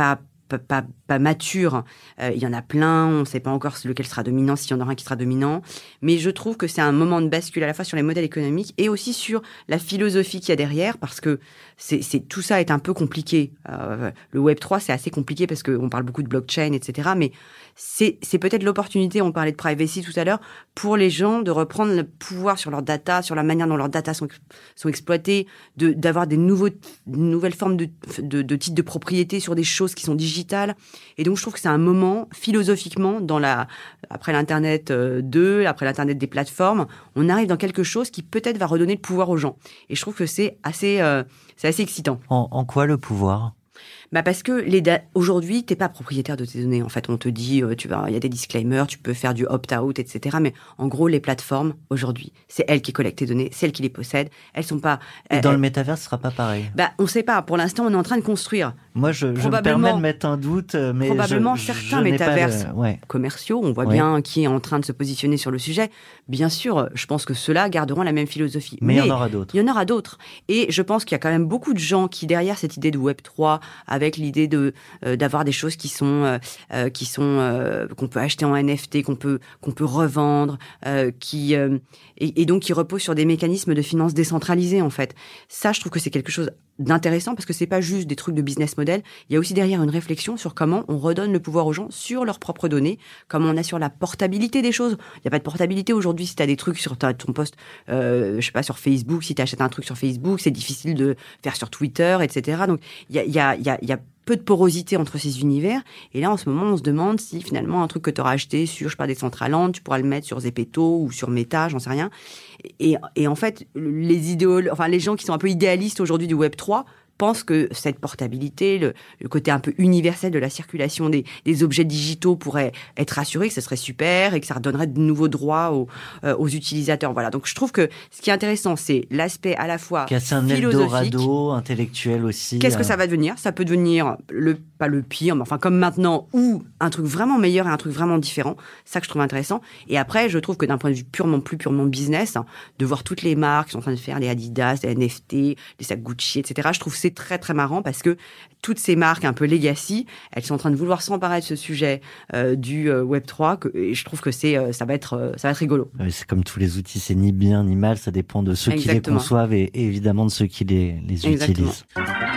pas, pas, pas mature. Euh, il y en a plein, on ne sait pas encore lequel sera dominant, s'il y en aura un qui sera dominant. Mais je trouve que c'est un moment de bascule à la fois sur les modèles économiques et aussi sur la philosophie qu'il y a derrière, parce que c'est, c'est, tout ça est un peu compliqué. Euh, le Web trois, c'est assez compliqué parce qu'on parle beaucoup de blockchain, et cetera. Mais c'est, c'est peut-être l'opportunité, on parlait de privacy tout à l'heure, pour les gens de reprendre le pouvoir sur leurs data, sur la manière dont leurs data sont, sont exploitées, de, d'avoir des nouveaux, nouvelles formes de, de, de titres de propriété sur des choses qui sont digitales. Et donc, je trouve que c'est un moment, philosophiquement, dans la, après l'Internet deux, après l'Internet des plateformes, on arrive dans quelque chose qui peut-être va redonner le pouvoir aux gens. Et je trouve que c'est assez, euh, c'est assez excitant. En, en quoi le pouvoir ? Bah parce que les da- aujourd'hui, t'es pas propriétaire de tes données. En fait, on te dit, euh, tu vas, il y a des disclaimers, tu peux faire du opt-out, et cetera. Mais en gros, les plateformes aujourd'hui, c'est elles qui collectent tes données, c'est elles qui les possèdent. Elles sont pas. Et dans elles, le métavers, ce sera pas pareil. Bah, on sait pas. Pour l'instant, on est en train de construire. Moi, je, je me permets de mettre un doute, mais probablement je, certains je métavers le... ouais. commerciaux, on voit ouais. bien qui est en train de se positionner sur le sujet. Bien sûr, je pense que ceux-là garderont la même philosophie. Mais, mais il y en aura d'autres. Il y en aura d'autres. Et je pense qu'il y a quand même beaucoup de gens qui, derrière cette idée de Web trois, avec l'idée de euh, d'avoir des choses qui sont euh, qui sont euh, qu'on peut acheter en N F T, qu'on peut qu'on peut revendre, euh, qui euh, et, et donc qui reposent sur des mécanismes de finance décentralisés en fait. Ça, je trouve que c'est quelque chose d'intéressant parce que c'est pas juste des trucs de business model. Il y a aussi derrière une réflexion sur comment on redonne le pouvoir aux gens sur leurs propres données, comment on assure la portabilité des choses. Il y a pas de portabilité aujourd'hui si tu as des trucs sur ta, ton post, euh, je sais pas, sur Facebook. Si tu achètes un truc sur Facebook, c'est difficile de faire sur Twitter, et cetera. Donc il y a, il y a, il y a, il y a peu de porosité entre ces univers. Et là, en ce moment, on se demande si finalement un truc que tu auras acheté sur, je sais pas, Decentraland, tu pourras le mettre sur Zepeto ou sur Meta, j'en sais rien. Et, et en fait, les idéal, enfin les gens qui sont un peu idéalistes aujourd'hui du Web trois pensent que cette portabilité, le, le côté un peu universel de la circulation des, des objets digitaux pourrait être assuré, que ce serait super et que ça redonnerait de nouveaux droits aux, euh, aux utilisateurs. Voilà. Donc je trouve que ce qui est intéressant, c'est l'aspect à la fois Casser un philosophique, Eldorado, intellectuel aussi. Qu'est-ce que euh... ça va devenir ? Ça peut devenir le pas le pire, mais enfin comme maintenant, ou un truc vraiment meilleur et un truc vraiment différent. Ça que je trouve intéressant. Et après, je trouve que d'un point de vue purement plus purement business, hein, de voir toutes les marques qui sont en train de faire les Adidas, les N F T, les sacs Gucci, et cetera. Je trouve que c'est très très marrant parce que toutes ces marques un peu legacy, elles sont en train de vouloir s'emparer de ce sujet euh, du euh, Web trois. Que, et je trouve que c'est euh, ça va être euh, ça va être rigolo. Ouais, c'est comme tous les outils, c'est ni bien ni mal, ça dépend de ceux Exactement. qui les conçoivent et, et évidemment de ceux qui les, les utilisent.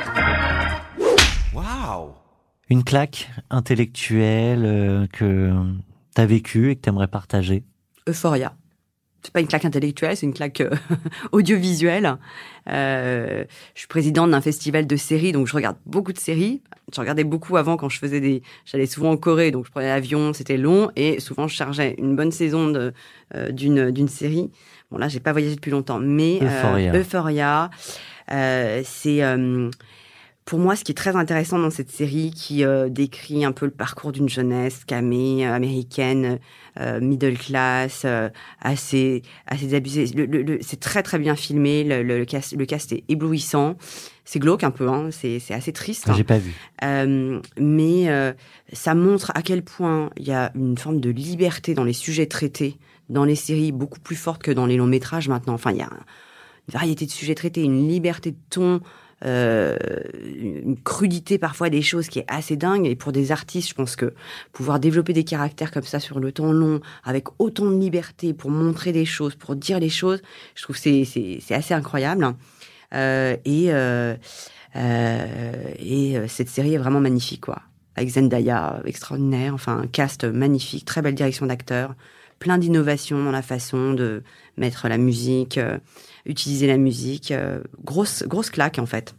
Waouh! Une claque intellectuelle euh, que tu as vécue et que tu aimerais partager? Euphoria. C'est pas une claque intellectuelle, c'est une claque euh, audiovisuelle. Euh, je suis présidente d'un festival de séries, donc je regarde beaucoup de séries. Je regardais beaucoup avant quand je faisais des... J'allais souvent en Corée, donc je prenais l'avion, c'était long, et souvent je chargeais une bonne saison de, euh, d'une, d'une série. Bon, là, j'ai pas voyagé depuis longtemps, mais... Euphoria. Euh, Euphoria, euh, c'est... Euh, Pour moi, ce qui est très intéressant dans cette série, qui euh, décrit un peu le parcours d'une jeunesse camée, euh, américaine, euh, middle class, euh, assez, assez abusée. Le, le, le, c'est très très bien filmé. Le, le, le, cast, le cast est éblouissant. C'est glauque un peu, hein. C'est, c'est assez triste. J'ai pas vu. Euh, mais euh, ça montre à quel point il y a une forme de liberté dans les sujets traités, dans les séries, beaucoup plus forte que dans les longs métrages maintenant. Enfin, il y a une variété de sujets traités, une liberté de ton. Euh, une crudité parfois des choses qui est assez dingue, et pour des artistes, je pense que pouvoir développer des caractères comme ça sur le temps long, avec autant de liberté pour montrer des choses, pour dire les choses, je trouve que c'est, c'est, c'est assez incroyable. Euh, et, euh, euh, et cette série est vraiment magnifique, quoi. Avec Zendaya, extraordinaire, enfin un cast magnifique, très belle direction d'acteurs, plein d'innovations dans la façon de mettre la musique, euh, utiliser la musique. Euh, grosse, grosse claque, en fait.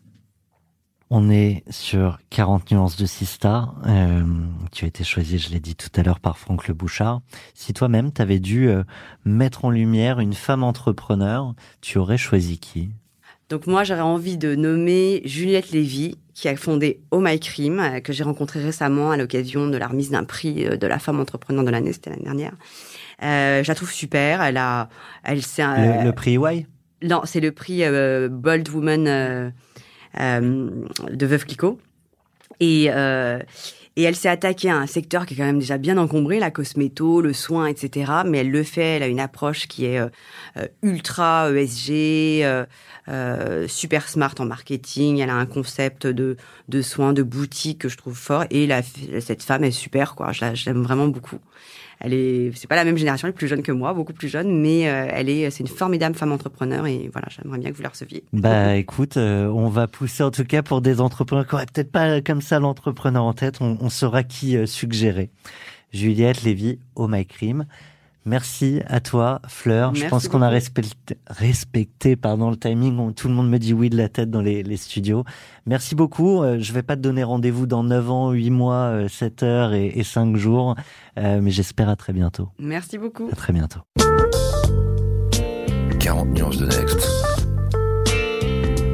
On est sur quarante nuances de Sista. Euh, tu as été choisi, je l'ai dit tout à l'heure, par Franck Le Bouchard. Si toi-même, tu avais dû euh, mettre en lumière une femme entrepreneur, tu aurais choisi qui ? Donc moi, j'aurais envie de nommer Juliette Lévy, qui a fondé Oh My Cream, euh, que j'ai rencontré récemment à l'occasion de la remise d'un prix de la femme entrepreneur de l'année, c'était l'année dernière. Euh, je la trouve super. Elle a, elle c'est euh, le, le prix Y. Non, c'est le prix euh, Bold Woman euh, euh, de Veuve Clicquot. Et euh, Et elle s'est attaquée à un secteur qui est quand même déjà bien encombré, la cosméto, le soin, et cetera. Mais elle le fait, elle a une approche qui est euh, ultra E S G, euh, euh, super smart en marketing. Elle a un concept de, de soins, de boutique que je trouve fort. Et la, cette femme est super, quoi. Je, la, je l'aime vraiment beaucoup. Elle est, c'est pas la même génération, elle est plus jeune que moi, beaucoup plus jeune, mais euh, elle est, c'est une formidable femme entrepreneur et voilà, j'aimerais bien que vous la receviez. Bah, écoute, euh, on va pousser en tout cas pour des entrepreneurs qui auraient peut-être pas comme ça l'entrepreneur en tête, on, on saura qui euh, suggérer. Juliette Lévy, Oh My Cream. Merci à toi, Fleur. Merci Je pense beaucoup. qu'on a respecté, respecté pardon, le timing. On, tout le monde me dit oui de la tête dans les, les studios. Merci beaucoup. Euh, je vais pas te donner rendez-vous dans neuf ans, huit mois, euh, sept heures et, et cinq jours. Euh, mais j'espère à très bientôt. Merci beaucoup. À très bientôt. quarante nuances de Next.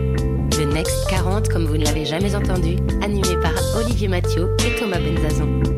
Le Next quarante, comme vous ne l'avez jamais entendu, animé par Olivier Mathieu et Thomas Benzazon.